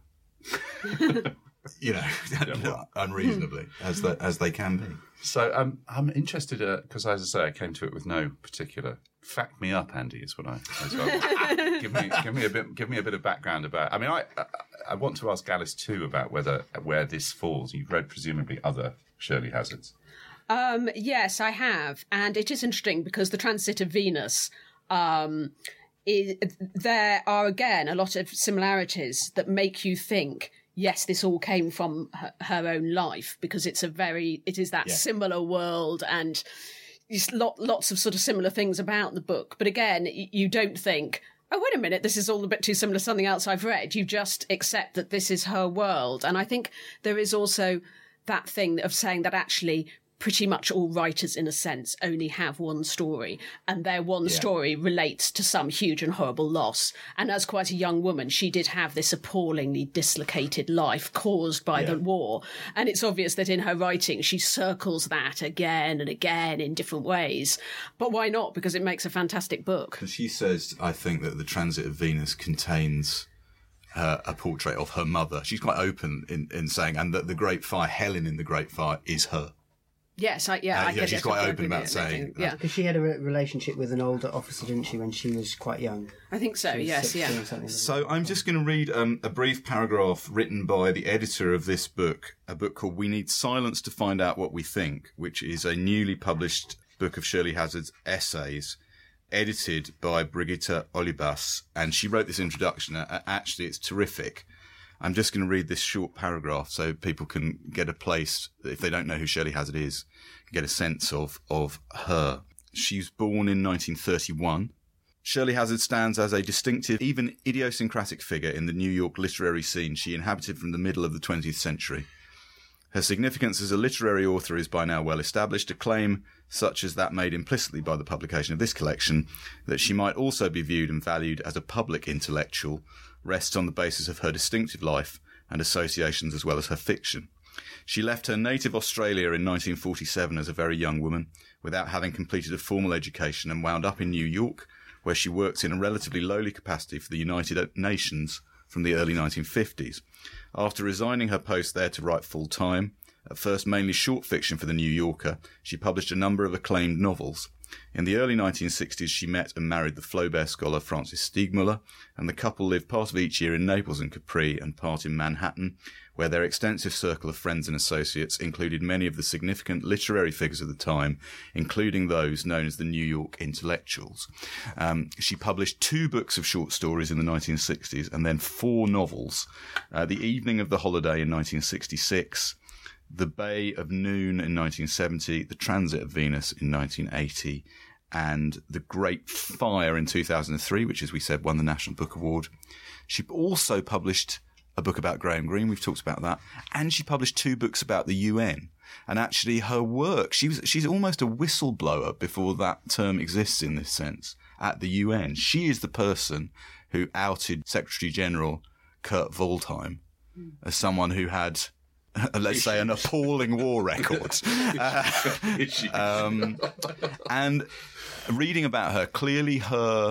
You know, yeah, well, unreasonably, as they, as they can be. So um, I'm interested, because uh, as I say, I came to it with no particular. Fact me up, Andy, is what I. As well. give me, give me a bit, give me a bit of background about. I mean, I, I, I want to ask Alice too about whether where this falls. You've read presumably other Shirley Hazards. Um, yes, I have, and it is interesting because the Transit of Venus. Um, is, there are again a lot of similarities that make you think. Yes, this all came from her, her own life because it's a very, it is that yeah. similar world and just lot, lots of sort of similar things about the book. But again, you don't think, oh, wait a minute, this is all a bit too similar to something else I've read. You just accept that this is her world. And I think there is also that thing of saying that actually pretty much all writers, in a sense, only have one story, and their one yeah. story relates to some huge and horrible loss. And as quite a young woman, she did have this appallingly dislocated life caused by yeah. the war. And it's obvious that in her writing, she circles that again and again in different ways. But why not? Because it makes a fantastic book. She says, I think that the Transit of Venus contains uh, a portrait of her mother. She's quite open in, in saying, and that the Great Fire, Helen in the Great Fire, is her. Yes, I, yeah, uh, I yeah, guess she's quite open about saying, yeah, because she had a re- relationship with an older officer, didn't she, when she was quite young? I think so. Yes, yeah. So I'm just going to read um, a brief paragraph written by the editor of this book, a book called "We Need Silence to Find Out What We Think," which is a newly published book of Shirley Hazard's essays, edited by Brigitte Olibas, and she wrote this introduction. Uh, actually, it's terrific. I'm just going to read this short paragraph so people can get a place, if they don't know who Shirley Hazard is, get a sense of, of her. She was born in nineteen thirty-one. Shirley Hazard stands as a distinctive, even idiosyncratic figure in the New York literary scene she inhabited from the middle of the twentieth century. Her significance as a literary author is by now well established. A claim such as that made implicitly by the publication of this collection, that she might also be viewed and valued as a public intellectual, rests on the basis of her distinctive life and associations as well as her fiction. She left her native Australia in nineteen forty-seven as a very young woman, without having completed a formal education, and wound up in New York, where she worked in a relatively lowly capacity for the United Nations from the early nineteen fifties. After resigning her post there to write full-time, at first mainly short fiction for The New Yorker, she published a number of acclaimed novels. In the early nineteen sixties, she met and married the Flaubert scholar Francis Steegmuller, and the couple lived part of each year in Naples and Capri and part in Manhattan, where their extensive circle of friends and associates included many of the significant literary figures of the time, including those known as the New York intellectuals. Um, she published two books of short stories in the nineteen sixties and then four novels. Uh, the Evening of the Holiday in nineteen sixty-six, The Bay of Noon in nineteen seventy, The Transit of Venus in nineteen eighty, and The Great Fire in two thousand three, which, as we said, won the National Book Award. She also published a book about Graham Greene. We've talked about that. And she published two books about the U N. And actually her work, she was, she's almost a whistleblower before that term exists in this sense at the U N. She is the person who outed Secretary General Kurt Waldheim as someone who had, let's say, an appalling war record. Uh, um, and reading about her, clearly her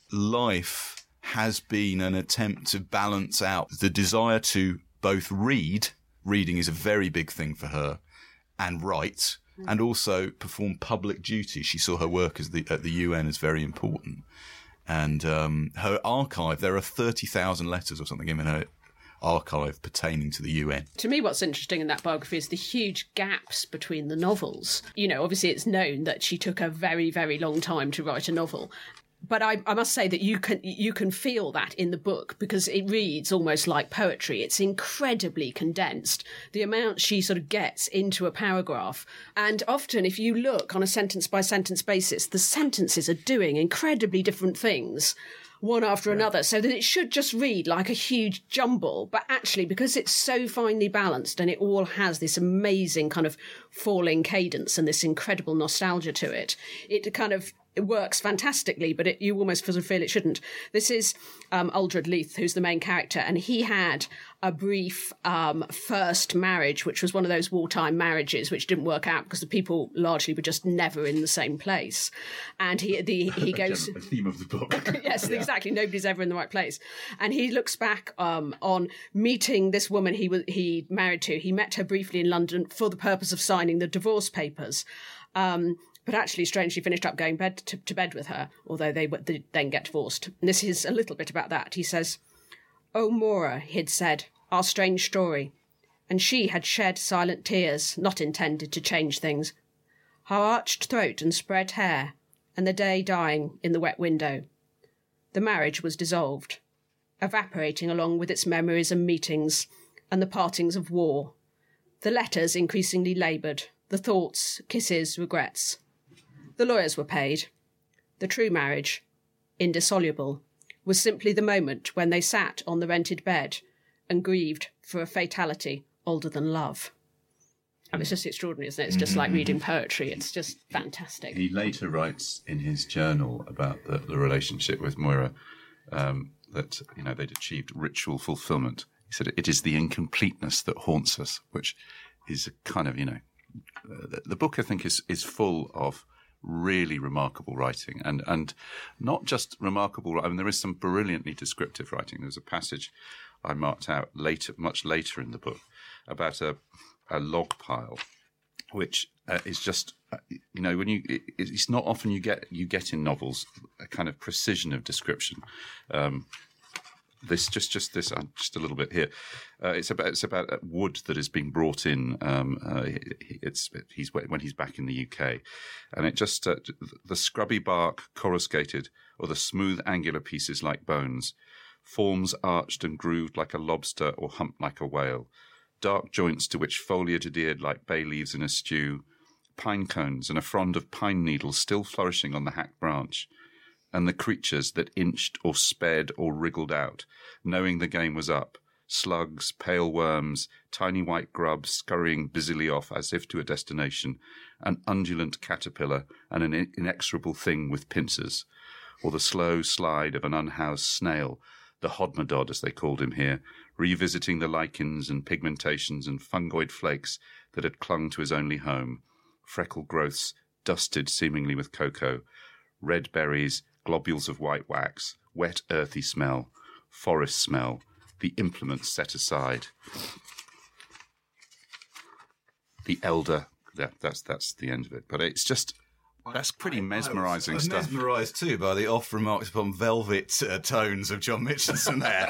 life has been an attempt to balance out the desire to both read, reading is a very big thing for her, and write, mm. and also perform public duty. She saw her work as the, at the U N as very important. And um, her archive, there are thirty thousand letters or something in her archive pertaining to the U N. To me, what's interesting in that biography is the huge gaps between the novels. You know, obviously it's known that she took a very, very long time to write a novel. But I, I must say that you can you can feel that in the book because it reads almost like poetry. It's incredibly condensed, the amount she sort of gets into a paragraph. And often, if you look on a sentence-by-sentence basis, the sentences are doing incredibly different things, one after another, so that it should just read like a huge jumble. But actually, because it's so finely balanced and it all has this amazing kind of falling cadence and this incredible nostalgia to it, it kind of... It works fantastically, but it, you almost sort of feel it shouldn't. This is um, Uldred Leith, who's the main character, and he had a brief um, first marriage, which was one of those wartime marriages which didn't work out because the people largely were just never in the same place. And he the, he goes... The theme of the book. Yes, yeah. Exactly. Nobody's ever in the right place. And he looks back um, on meeting this woman he was he married to. He met her briefly in London for the purpose of signing the divorce papers. Um but actually strangely finished up going bed to, to bed with her, although they would then get divorced. And this is a little bit about that. He says, "Oh, Mora," he'd said, "our strange story." And she had shed silent tears, not intended to change things. Her arched throat and spread hair, and the day dying in the wet window. The marriage was dissolved, evaporating along with its memories and meetings, and the partings of war. The letters increasingly laboured, the thoughts, kisses, regrets. The lawyers were paid. The true marriage, indissoluble, was simply the moment when they sat on the rented bed and grieved for a fatality older than love. I mean, it's just extraordinary, isn't it? It's just like reading poetry. It's just fantastic. He later writes in his journal about the, the relationship with Moira um, that, you know, they'd achieved ritual fulfillment. He said, "It is the incompleteness that haunts us," which is a kind of, you know, uh, the, the book, I think, is, is full of really remarkable writing, and and not just remarkable. I mean, there is some brilliantly descriptive writing. There's a passage I marked out later, much later in the book, about a a log pile, which uh, is just uh, you know when you it, it's not often you get you get in novels a kind of precision of description. Um, This just just this uh, just a little bit here. Uh, it's about it's about wood that is being brought in. Um, uh, it's he's when he's back in the U K, and it just uh, the scrubby bark coruscated, or the smooth angular pieces like bones, forms arched and grooved like a lobster or humped like a whale, dark joints to which foliage adhered like bay leaves in a stew, pine cones and a frond of pine needles still flourishing on the hacked branch. And the creatures that inched or sped or wriggled out, knowing the game was up, slugs, pale worms, tiny white grubs scurrying busily off as if to a destination, an undulant caterpillar and an inexorable thing with pincers, or the slow slide of an unhoused snail, the hodmedod as they called him here, revisiting the lichens and pigmentations and fungoid flakes that had clung to his only home, freckle growths dusted seemingly with cocoa, red berries, globules of white wax, wet earthy smell, forest smell, the implements set aside. The elder, that, that's that's the end of it. But it's just, that's pretty mesmerising I was, I was stuff. mesmerised too by the off remarks upon velvet uh, tones of John Mitchinson there.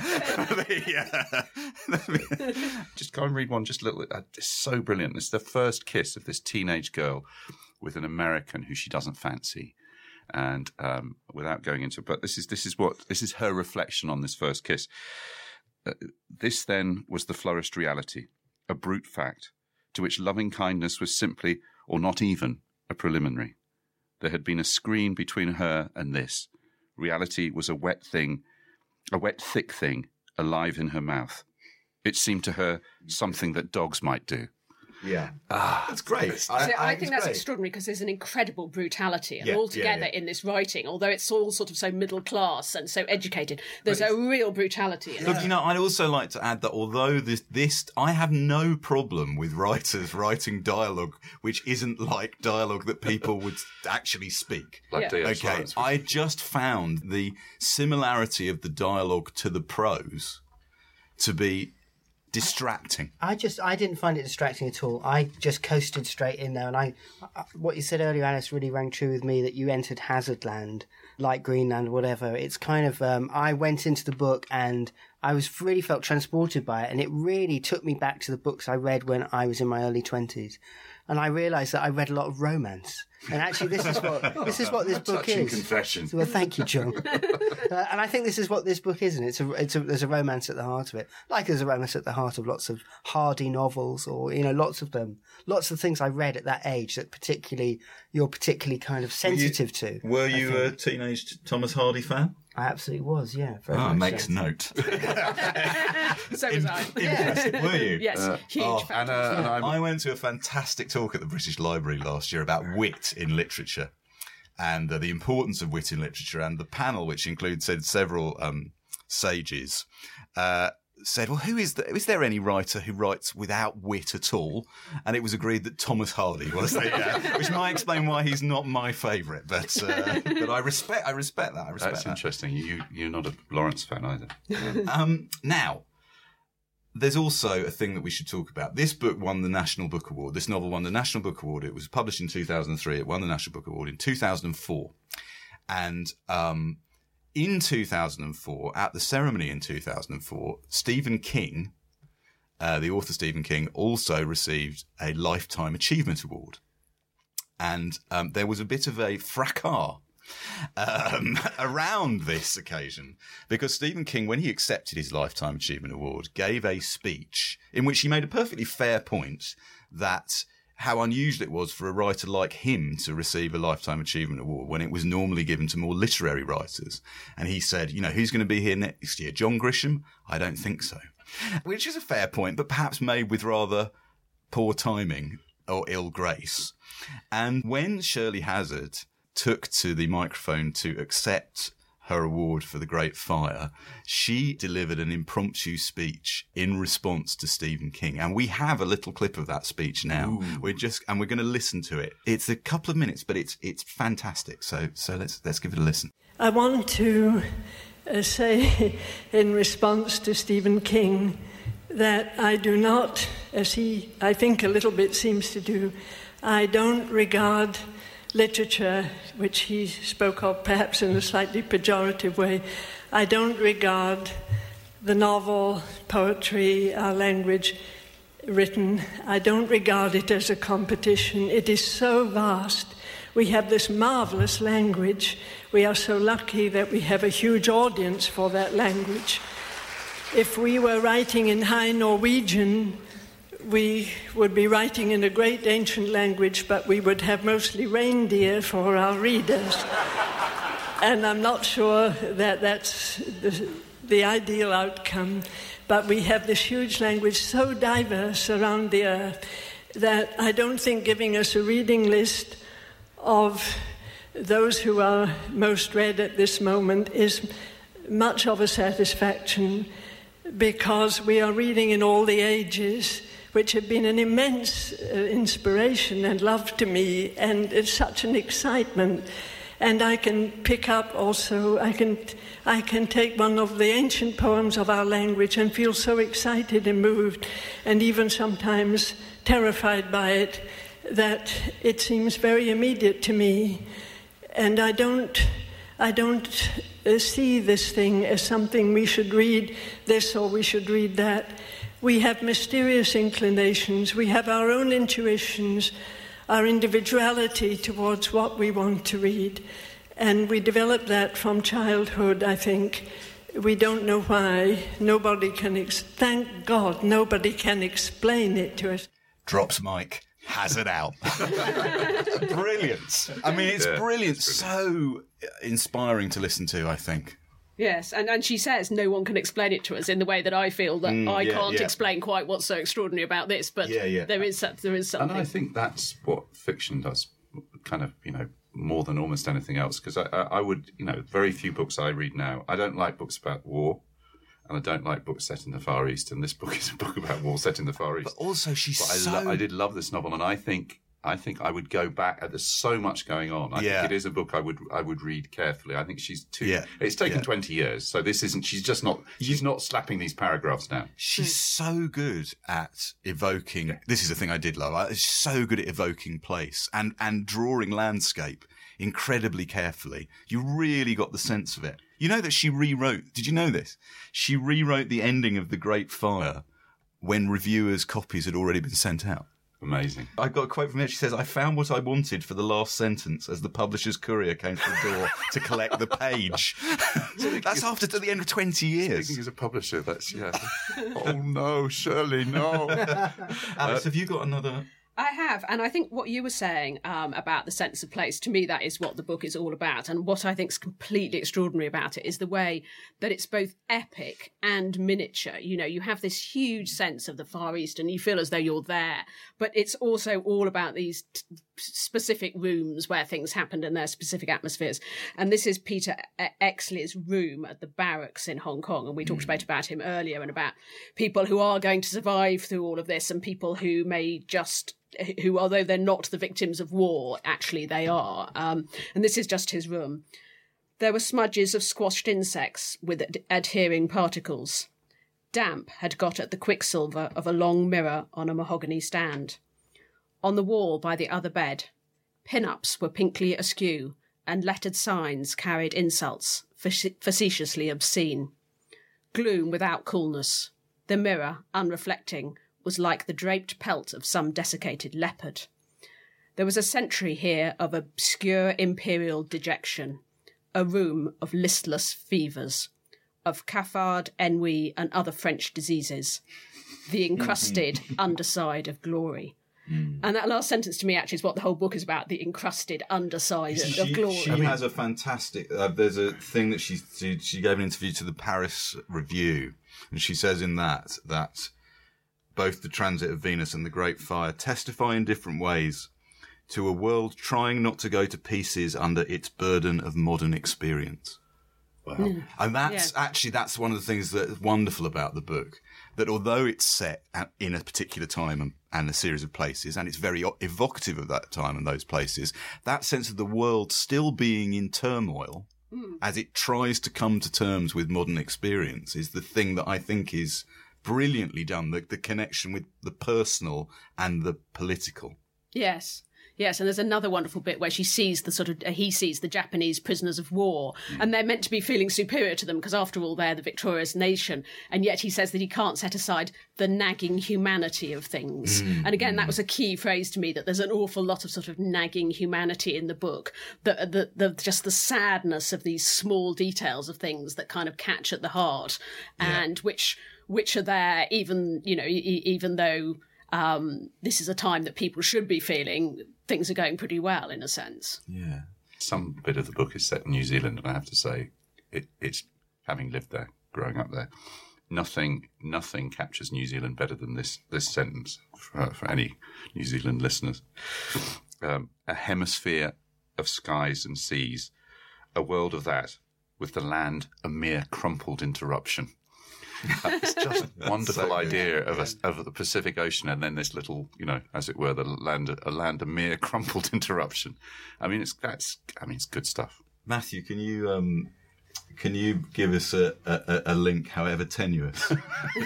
the, uh, just go and read one, just a little. Uh, it's so brilliant. It's the first kiss of this teenage girl with an American who she doesn't fancy. And um, without going into, but this is this is what this is her reflection on this first kiss. Uh, this then was the flourished reality, a brute fact, to which loving kindness was simply, or not even, a preliminary. There had been a screen between her and this. Reality was a wet thing, a wet, thick thing, alive in her mouth. It seemed to her something that dogs might do. Yeah. Ah, that's great. So I, I think that's extraordinary because there's an incredible brutality and Yeah, altogether yeah, yeah. in this writing, although it's all sort of so middle class and so educated, there's a real brutality in Look, it. you know, I'd also like to add that although this, this, I have no problem with writers writing dialogue which isn't like dialogue that people would actually speak. Like Yeah. D S. Okay, Lawrence. I just found the similarity of the dialogue to the prose to be distracting. I just I didn't find it distracting at all. I just coasted straight in there, and I, I what you said earlier, Alice, really rang true with me. That you entered Hazardland, like Greenland, whatever. It's kind of um, I went into the book and I was really felt transported by it, and it really took me back to the books I read when I was in my early twenties, and I realised that I read a lot of romance. And actually, this is what this is what this book Touching is. confession. So, well, thank you, John. uh, and I think this is what this book is, and it's a, it's a there's a romance at the heart of it, like there's a romance at the heart of lots of Hardy novels, or you know, lots of them, lots of things I read at that age that particularly you're particularly kind of sensitive to. Were you a teenage Thomas Hardy fan? I absolutely was, yeah. Very Ah, much makes so. note. So was I. Interesting, were you? Yes, huge oh, fan. And, uh, and I'm, I went to a fantastic talk at the British Library last year about wit in literature and uh, the importance of wit in literature. And the panel, which includes said several um, sages, uh, said, well, who is the, is there any writer who writes without wit at all? And it was agreed that Thomas Hardy was the, uh, which might explain why he's not my favourite. But uh, but I respect I respect that. I respect that's that. interesting. You, you're not a Lawrence fan either. Um, now, there's also a thing that we should talk about. This book won the National Book Award. This novel won the National Book Award. It was published in two thousand three. It won the National Book Award in two thousand four. And um, in two thousand four, at the ceremony in two thousand four, Stephen King, uh, the author Stephen King, also received a Lifetime Achievement Award. And um, there was a bit of a fracas Um, around this occasion, because Stephen King, when he accepted his Lifetime Achievement Award, gave a speech in which he made a perfectly fair point that how unusual it was for a writer like him to receive a Lifetime Achievement Award when it was normally given to more literary writers. And he said, you know, who's going to be here next year? John Grisham? I don't think so. Which is a fair point, but perhaps made with rather poor timing or ill grace. And when Shirley Hazard took to the microphone to accept her award for The Great Fire, she delivered an impromptu speech in response to Stephen King. And we have a little clip of that speech now. Ooh. We're just, and we're going to listen to it. It's a couple of minutes, but it's, it's fantastic. So, so let's, let's give it a listen. I want to uh, say in response to Stephen King that I do not, as he, I think, a little bit seems to do, I don't regard literature, which he spoke of perhaps in a slightly pejorative way, I don't regard the novel, poetry, our language written, I don't regard it as a competition. It is so vast. We have this marvelous language. We are so lucky that we have a huge audience for that language. If we were writing in High Norwegian, we would be writing in a great ancient language, but we would have mostly reindeer for our readers. And I'm not sure that that's the, the ideal outcome. But we have this huge language so diverse around the earth that I don't think giving us a reading list of those who are most read at this moment is much of a satisfaction, because we are reading in all the ages, which have been an immense uh, inspiration and love to me, and it's such an excitement. And I can pick up also, I can, I can take one of the ancient poems of our language and feel so excited and moved, and even sometimes terrified by it, that it seems very immediate to me. And I don't, I don't uh, see this thing as something we should read this or we should read that. We have mysterious inclinations, we have our own intuitions, our individuality towards what we want to read. And we develop that from childhood, I think. We don't know why. Nobody can, ex- thank God, nobody can explain it to us. Drops mic, has it out. Brilliant. I mean, it's Yeah, brilliant. it's So inspiring to listen to, I think. Yes, and, and she says no one can explain it to us in the way that I feel that Mm, I yeah, can't yeah. explain quite what's so extraordinary about this, but Yeah, yeah. there is there is something. And I think that's what fiction does, kind of, you know, more than almost anything else. Because I, I, I would, you know, very few books I read now. I don't like books about war, and I don't like books set in the Far East. And this book is a book about war set in the Far East. But also, she's But I, so. lo- I did love this novel, and I think I think I would go back. There's so much going on. I Yeah. think it is a book I would I would read carefully. I think she's too. Yeah. It's taken Yeah. twenty years, so this isn't. She's just not. She's not slapping these paragraphs down. She's so good at evoking. This is the thing I did love. I- She's so good at evoking place and, and drawing landscape incredibly carefully. You really got the sense of it. You know that she rewrote. Did you know this? She rewrote the ending of The Great Fire when reviewers' copies had already been sent out. Amazing. I got a quote from her. She says, "I found what I wanted for the last sentence as the publisher's courier came to the door to collect the page." That's after to the end of twenty years. Speaking as a publisher, that's yeah. Oh no, Shirley, no. Alice, have you got another? I have, and I think what you were saying um, about the sense of place, to me, that is what the book is all about. And what I think is completely extraordinary about it is the way that it's both epic and miniature. You know, you have this huge sense of the Far East and you feel as though you're there, but it's also all about these t- specific rooms where things happened and their specific atmospheres. And this is Peter E- Exley's room at the barracks in Hong Kong. And we talked about, about him earlier and about people who are going to survive through all of this and people who may just who, although they're not the victims of war, actually they are. Um, and this is just his room. There were smudges of squashed insects with ad- adhering particles. Damp had got at the quicksilver of a long mirror on a mahogany stand. On the wall by the other bed, pin-ups were pinkly askew, and lettered signs carried insults, face- facetiously obscene. Gloom without coolness. The mirror, unreflecting, was like the draped pelt of some desiccated leopard. There was a century here of obscure imperial dejection, a room of listless fevers, of cafard, ennui, and other French diseases, the encrusted underside of glory. Mm. And that last sentence to me actually is what the whole book is about, the encrusted underside she, of glory. She has a fantastic... Uh, there's a thing that she, she she gave an interview to the Paris Review, and she says in that that both the transit of Venus and the Great Fire testify in different ways to a world trying not to go to pieces under its burden of modern experience. Wow. Mm. And that's yeah. actually, that's one of the things that's wonderful about the book, that although it's set at, in a particular time and, and a series of places, and it's very evocative of that time and those places, that sense of the world still being in turmoil mm. as it tries to come to terms with modern experience is the thing that I think is brilliantly done, the, the connection with the personal and the political. Yes. Yes, and there's another wonderful bit where she sees the sort of, uh, he sees the Japanese prisoners of war, mm. and they're meant to be feeling superior to them because after all they're the victorious nation, and yet he says that he can't set aside the nagging humanity of things. Mm. And again, that was a key phrase to me, that there's an awful lot of sort of nagging humanity in the book, the, the, the just the sadness of these small details of things that kind of catch at the heart, yeah. and which which are there even, you know, e- even though um, this is a time that people should be feeling things are going pretty well, in a sense. Yeah. Some bit of the book is set in New Zealand, and I have to say, it, it's having lived there, growing up there, nothing nothing captures New Zealand better than this this sentence for, for any New Zealand listeners. Um, a hemisphere of skies and seas, a world of that, with the land a mere crumpled interruption. Uh, it's just a wonderful so idea of a, of the Pacific Ocean, and then this little, you know, as it were, the land, a land, a mere crumpled interruption. I mean, it's that's, I mean, it's good stuff. Matthew, can you um, can you give us a, a, a link, however tenuous, to,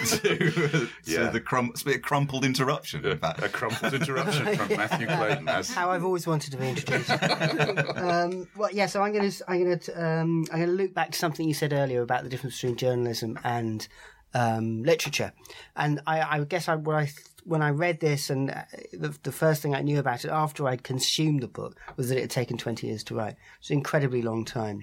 to yeah. the crum, a crumpled interruption? Yeah, a crumpled interruption from Matthew Clayton. As... How I've always wanted to be introduced. um, well, yeah. So I'm going to I'm going to um, I'm going to loop back to something you said earlier about the difference between journalism and um, literature, and I, I guess I, what I when I read this, and the, the first thing I knew about it after I'd consumed the book was that it had taken twenty years to write. It's an incredibly long time.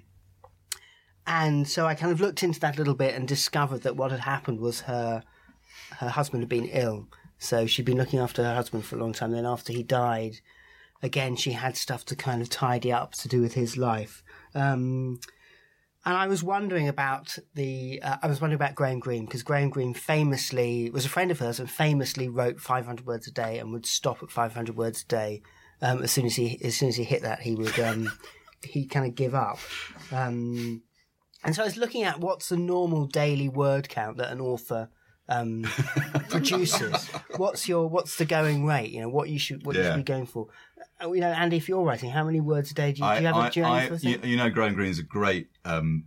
And so I kind of looked into that a little bit and discovered that what had happened was her her husband had been ill. So she'd been looking after her husband for a long time. Then after he died, again, she had stuff to kind of tidy up to do with his life. Um, And I was wondering about the, uh, I was wondering about Graham Greene, because Graham Greene famously was a friend of hers and famously wrote five hundred words a day and would stop at five hundred words a day. Um, as soon as he, as soon as he hit that, he would, um, he kind of give up. Um, and so I was looking at what's the normal daily word count that an author um, produces. What's your, what's the going rate? You know, what you should, what you Yeah. should be going for. Uh, You know, Andy, if you're writing, how many words a day do you, do you have? I, a, do you have I, any for a you, thing? you know, Graham Greene's a great um,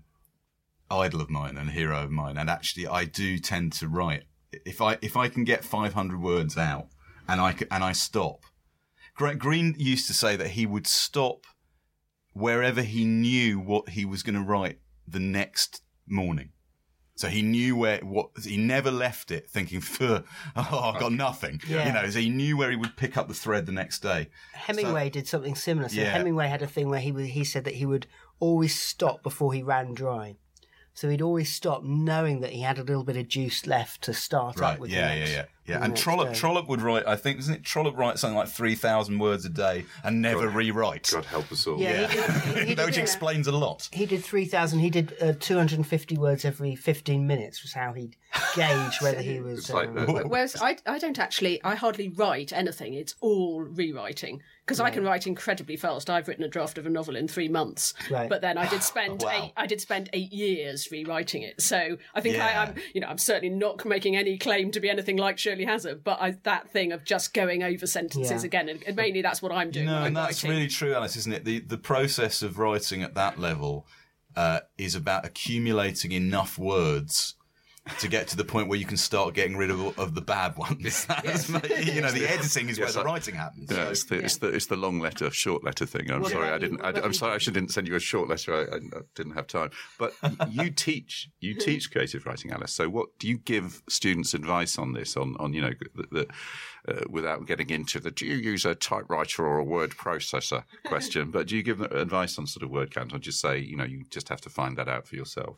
idol of mine and hero of mine, and actually, I do tend to write. If I if I can get five hundred words out and I c- and I stop, Graham Greene used to say that he would stop wherever he knew what he was going to write the next morning. So he knew where what he never left it thinking, oh, I've got nothing. Yeah. You know, so he knew where he would pick up the thread the next day. Hemingway did something similar. So Yeah. Hemingway had a thing where he was, he said that he would always stop before he ran dry. So he'd always stop knowing that he had a little bit of juice left to start Right, up with. yeah, the next, yeah, yeah, with yeah. the And next Trollope, day. Trollope would write, I think, isn't it? Trollope write something like three thousand words a day and never rewrite. God help us all. Yeah, He, did, he, did, Which yeah. explains a lot. He did three thousand. He did uh, two hundred fifty words every fifteen minutes was how he'd gauge whether he was... It's like um, the- Whereas I, I don't actually, I hardly write anything. It's all rewriting. Because I can write incredibly fast. I've written a draft of a novel in three months. Right. But then I did spend Wow. eight, I did spend eight years rewriting it. So I think Yeah. I, I'm, you know, I'm certainly not making any claim to be anything like Shirley Hazard. But I, that thing of just going over sentences Yeah. again, and, and mainly that's what I'm doing. No, when I'm and that's writing. really true, Alice, isn't it? The the process of writing at that level uh, is about accumulating enough words to get to the point where you can start getting rid of, of the bad ones. That's my- you know, the editing is Yes, where the I- writing happens. Yeah, So- it's the, it's the it's the long letter, short letter thing. I'm Well, sorry, yeah, I didn't. I, but I'm you- sorry, I actually didn't send you a short letter. I, I, I didn't have time. But y- you teach you teach creative writing, Alice. So, what do you give students advice on this? On on you know, the, the, uh, without getting into the do you use a typewriter or a word processor question? But do you give them advice on sort of word count, or just say you know you just have to find that out for yourself?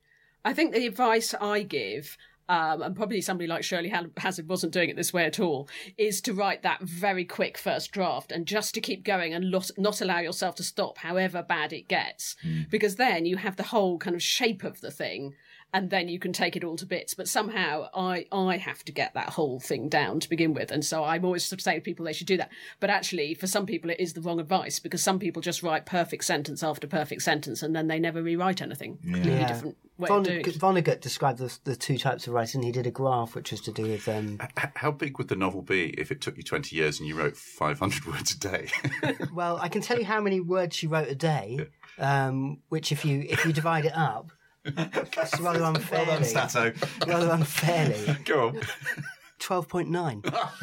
I think the advice I give, um, and probably somebody like Shirley Ha- Hazard wasn't doing it this way at all, is to write that very quick first draft and just to keep going and not, not allow yourself to stop however bad it gets. Because then you have the whole kind of shape of the thing and then you can take it all to bits. But somehow I, I have to get that whole thing down to begin with. And so I'm always sort of saying to people they should do that. But actually, for some people, it is the wrong advice because some people just write perfect sentence after perfect sentence and then they never rewrite anything. Completely Yeah. different way of doing Vonnegut, it. Vonnegut described the, the two types of writing. He did a graph which was to do with... Um, H- how big would the novel be if it took you twenty years and you wrote five hundred words a day? well, I can tell you how many words she wrote a day, um, which if you if you divide it up, it's rather Well unfairly... done, Stato. rather unfairly, Go on. twelve point nine.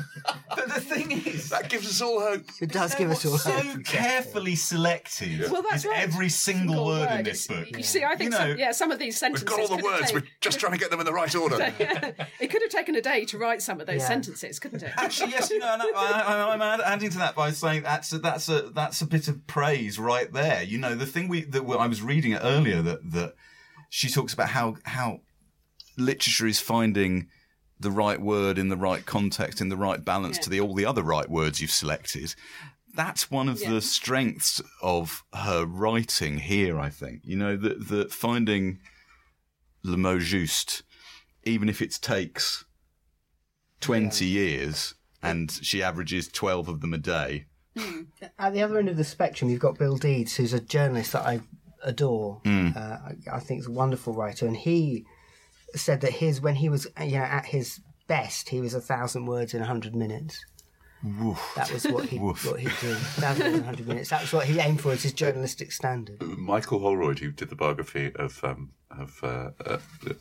But the thing is, That gives us all hope. It does give us all what's so hope. carefully selected Well, that's is right. every single Single word in word. this book. You see, I think You know, some, yeah, some of these We've sentences. got all the could have words. taken- We're just trying to get them in the right order. it could have taken a day to write some of those Yeah. sentences, couldn't it? Actually, yes, you know, and I, I, I'm add- adding to that by saying that's a, that's a that's a bit of praise right there. You know, the thing we that I was reading it earlier that that she talks about how how literature is finding the right word in the right context, in the right balance Yeah. to the all the other right words you've selected. That's one of Yeah. the strengths of her writing here, I think. You know, that that finding le mot juste, even if it takes twenty years and she averages twelve of them a day. At the other end of the spectrum, you've got Bill Deeds, who's a journalist that I adore. Mm. Uh, I, I think he's a wonderful writer, and he said that his when he was you know at his best, he was a thousand words in a hundred minutes. That was what he Woof. what he did. Thousand words in a hundred minutes. That was what he aimed for as his journalistic standard. Michael Holroyd, who did the biography of um, of uh, uh,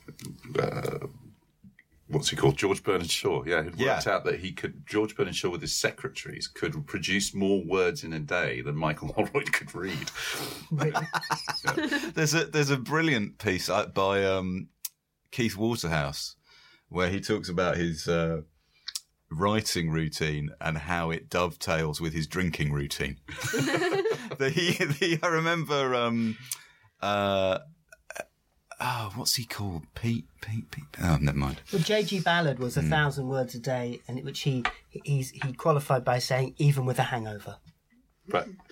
uh, what's he called, George Bernard Shaw, yeah, had worked Yeah. out that he could George Bernard Shaw with his secretaries could produce more words in a day than Michael Holroyd could read. There's a there's a brilliant piece uh, by um, Keith Waterhouse where he talks about his uh, writing routine and how it dovetails with his drinking routine. the, he, the, I remember, um, uh, oh, what's he called? Pete, Pete, Pete. Oh, never mind. Well, J G Ballard was a thousand words a day, and which he he's, he qualified by saying even with a hangover. But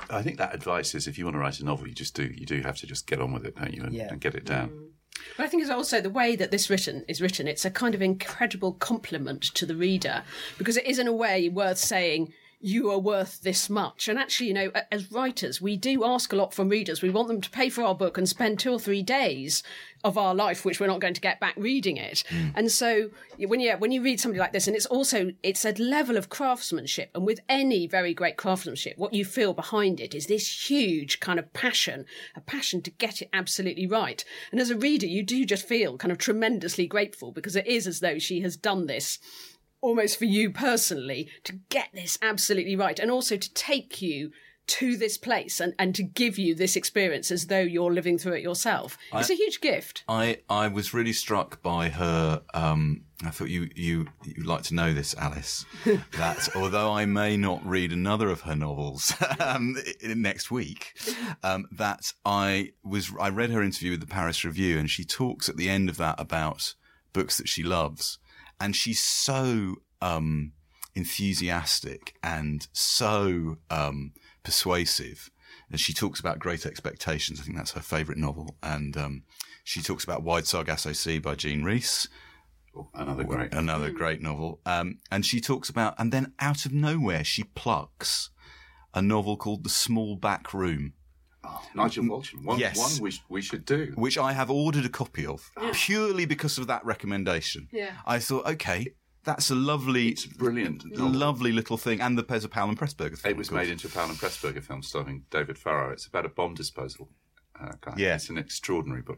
I think that advice is if you want to write a novel, you just do you do have to just get on with it, don't you, and, Yeah. and get it down. Mm. But I think it's also the way that this written is written. It's a kind of incredible compliment to the reader, because it is in a way worth saying, you are worth this much. And actually, you know, as writers, we do ask a lot from readers. We want them to pay for our book and spend two or three days of our life, which we're not going to get back reading it. Mm. And so when you, when you read somebody like this, and it's also, it's a level of craftsmanship. And with any very great craftsmanship, what you feel behind it is this huge kind of passion, a passion to get it absolutely right. And as a reader, you do just feel kind of tremendously grateful, because it is as though she has done this almost for you personally, to get this absolutely right, and also to take you to this place and, and to give you this experience as though you're living through it yourself. I, it's a huge gift. I, I was really struck by her. Um, I thought you you you'd like to know this, Alice. That although I may not read another of her novels um, next week, um, that I was I read her interview with the Paris Review, and she talks at the end of that about books that she loves. And she's so um, enthusiastic and so um, persuasive. And she talks about Great Expectations. I think that's her favourite novel. And um, she talks about Wide Sargasso Sea by Jean Rhys. Oh, another great, another great novel. Um, and she talks about, and then out of nowhere, she plucks a novel called The Small Back Room. Oh, Nigel Walsham. One, yes. one we, we should do. Which I have ordered a copy of, yeah. purely because of that recommendation. Yeah. I thought, okay, that's a lovely... It's brilliant. Lovely little thing. And the there's a Powell and Pressburger film. It was made into a Powell and Pressburger film starring David Farrar. It's about a bomb disposal uh, guy. Yeah. It's an extraordinary book.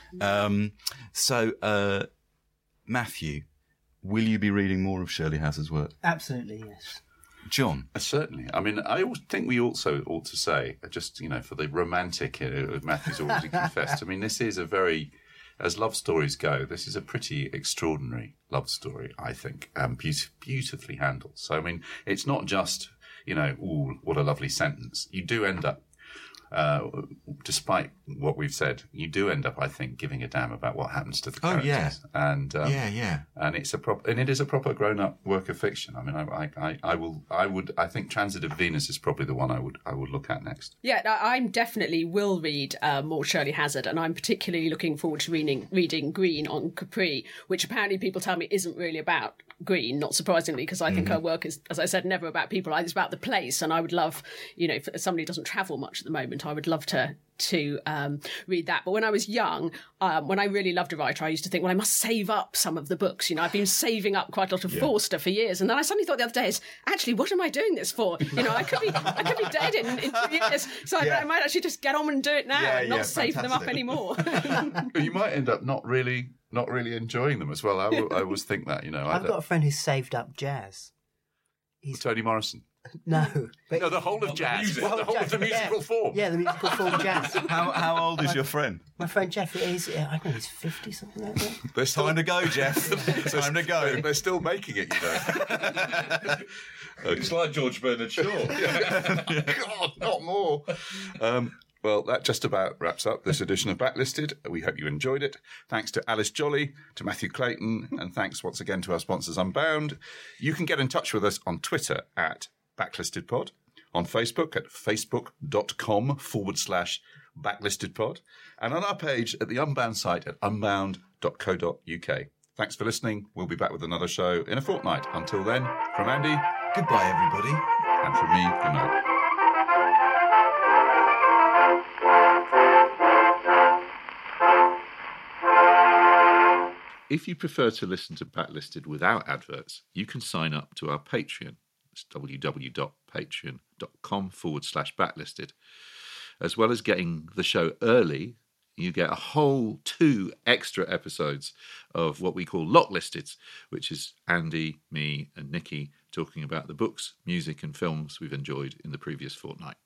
Um, so, uh, Matthew, will you be reading more of Shirley Hazzard's work? Absolutely, yes. John? Uh, certainly. I mean, I think we also ought to say, just, you know, for the romantic, uh, Matthew's already confessed, I mean, this is a very, as love stories go, this is a pretty extraordinary love story, I think, and be- beautifully handled. So, I mean, it's not just, you know, ooh, what a lovely sentence. You do end up, uh, despite what we've said, you do end up, I think, giving a damn about what happens to the characters. Oh, yeah. And, um, yeah, yeah. And it's a prop- and it is a proper grown-up work of fiction. I mean, I, I, I will, I would, I think Transit of Venus is probably the one I would, I would look at next. Yeah, I'm definitely will read uh, more Shirley Hazzard, and I'm particularly looking forward to reading, reading Green on Capri, which apparently people tell me isn't really about Green, not surprisingly, because I mm-hmm. think her work is, as I said, never about people. It's about the place, and I would love, you know, if somebody doesn't travel much at the moment, I would love to to um, read that. But when I was young, um, when I really loved a writer, I used to think, well, I must save up some of the books. You know, I've been saving up quite a lot of yeah. Forster for years. And then I suddenly thought the other day, is actually, what am I doing this for? You know, I could be I could be dead in, in two years. So I, yeah. I might actually just get on and do it now yeah, and not yeah, save them up anymore. You might end up not really not really enjoying them as well. I, w- I always think that, you know. I've got a friend who's saved up jazz. He's Toni Morrison. No. But no, the whole of jazz. The whole, the whole jazz, of the musical yeah. form. Yeah, the musical form jazz. How how old is your friend? My friend Jeff is, uh, I don't know, he's fifty, something like that. There's still... time to go, Jeff. Time to go. They're still making it, you know. It's like George Bernard Shaw. God, not more. Um, Well, that just about wraps up this edition of Backlisted. We hope you enjoyed it. Thanks to Alice Jolly, to Matthew Clayton, and thanks once again to our sponsors Unbound. You can get in touch with us on Twitter at BacklistedPod, on Facebook at facebook.com forward slash BacklistedPod, and on our page at the Unbound site at unbound dot co dot uk. Thanks for listening. We'll be back with another show in a fortnight. Until then, from Andy, goodbye, everybody. And from me, good night. If you prefer to listen to Backlisted without adverts, you can sign up to our Patreon. It's www.patreon.com forward slash backlisted. As well as getting the show early, you get a whole two extra episodes of what we call Locklisteds, which is Andy, me, and Nikki talking about the books, music, and films we've enjoyed in the previous fortnight.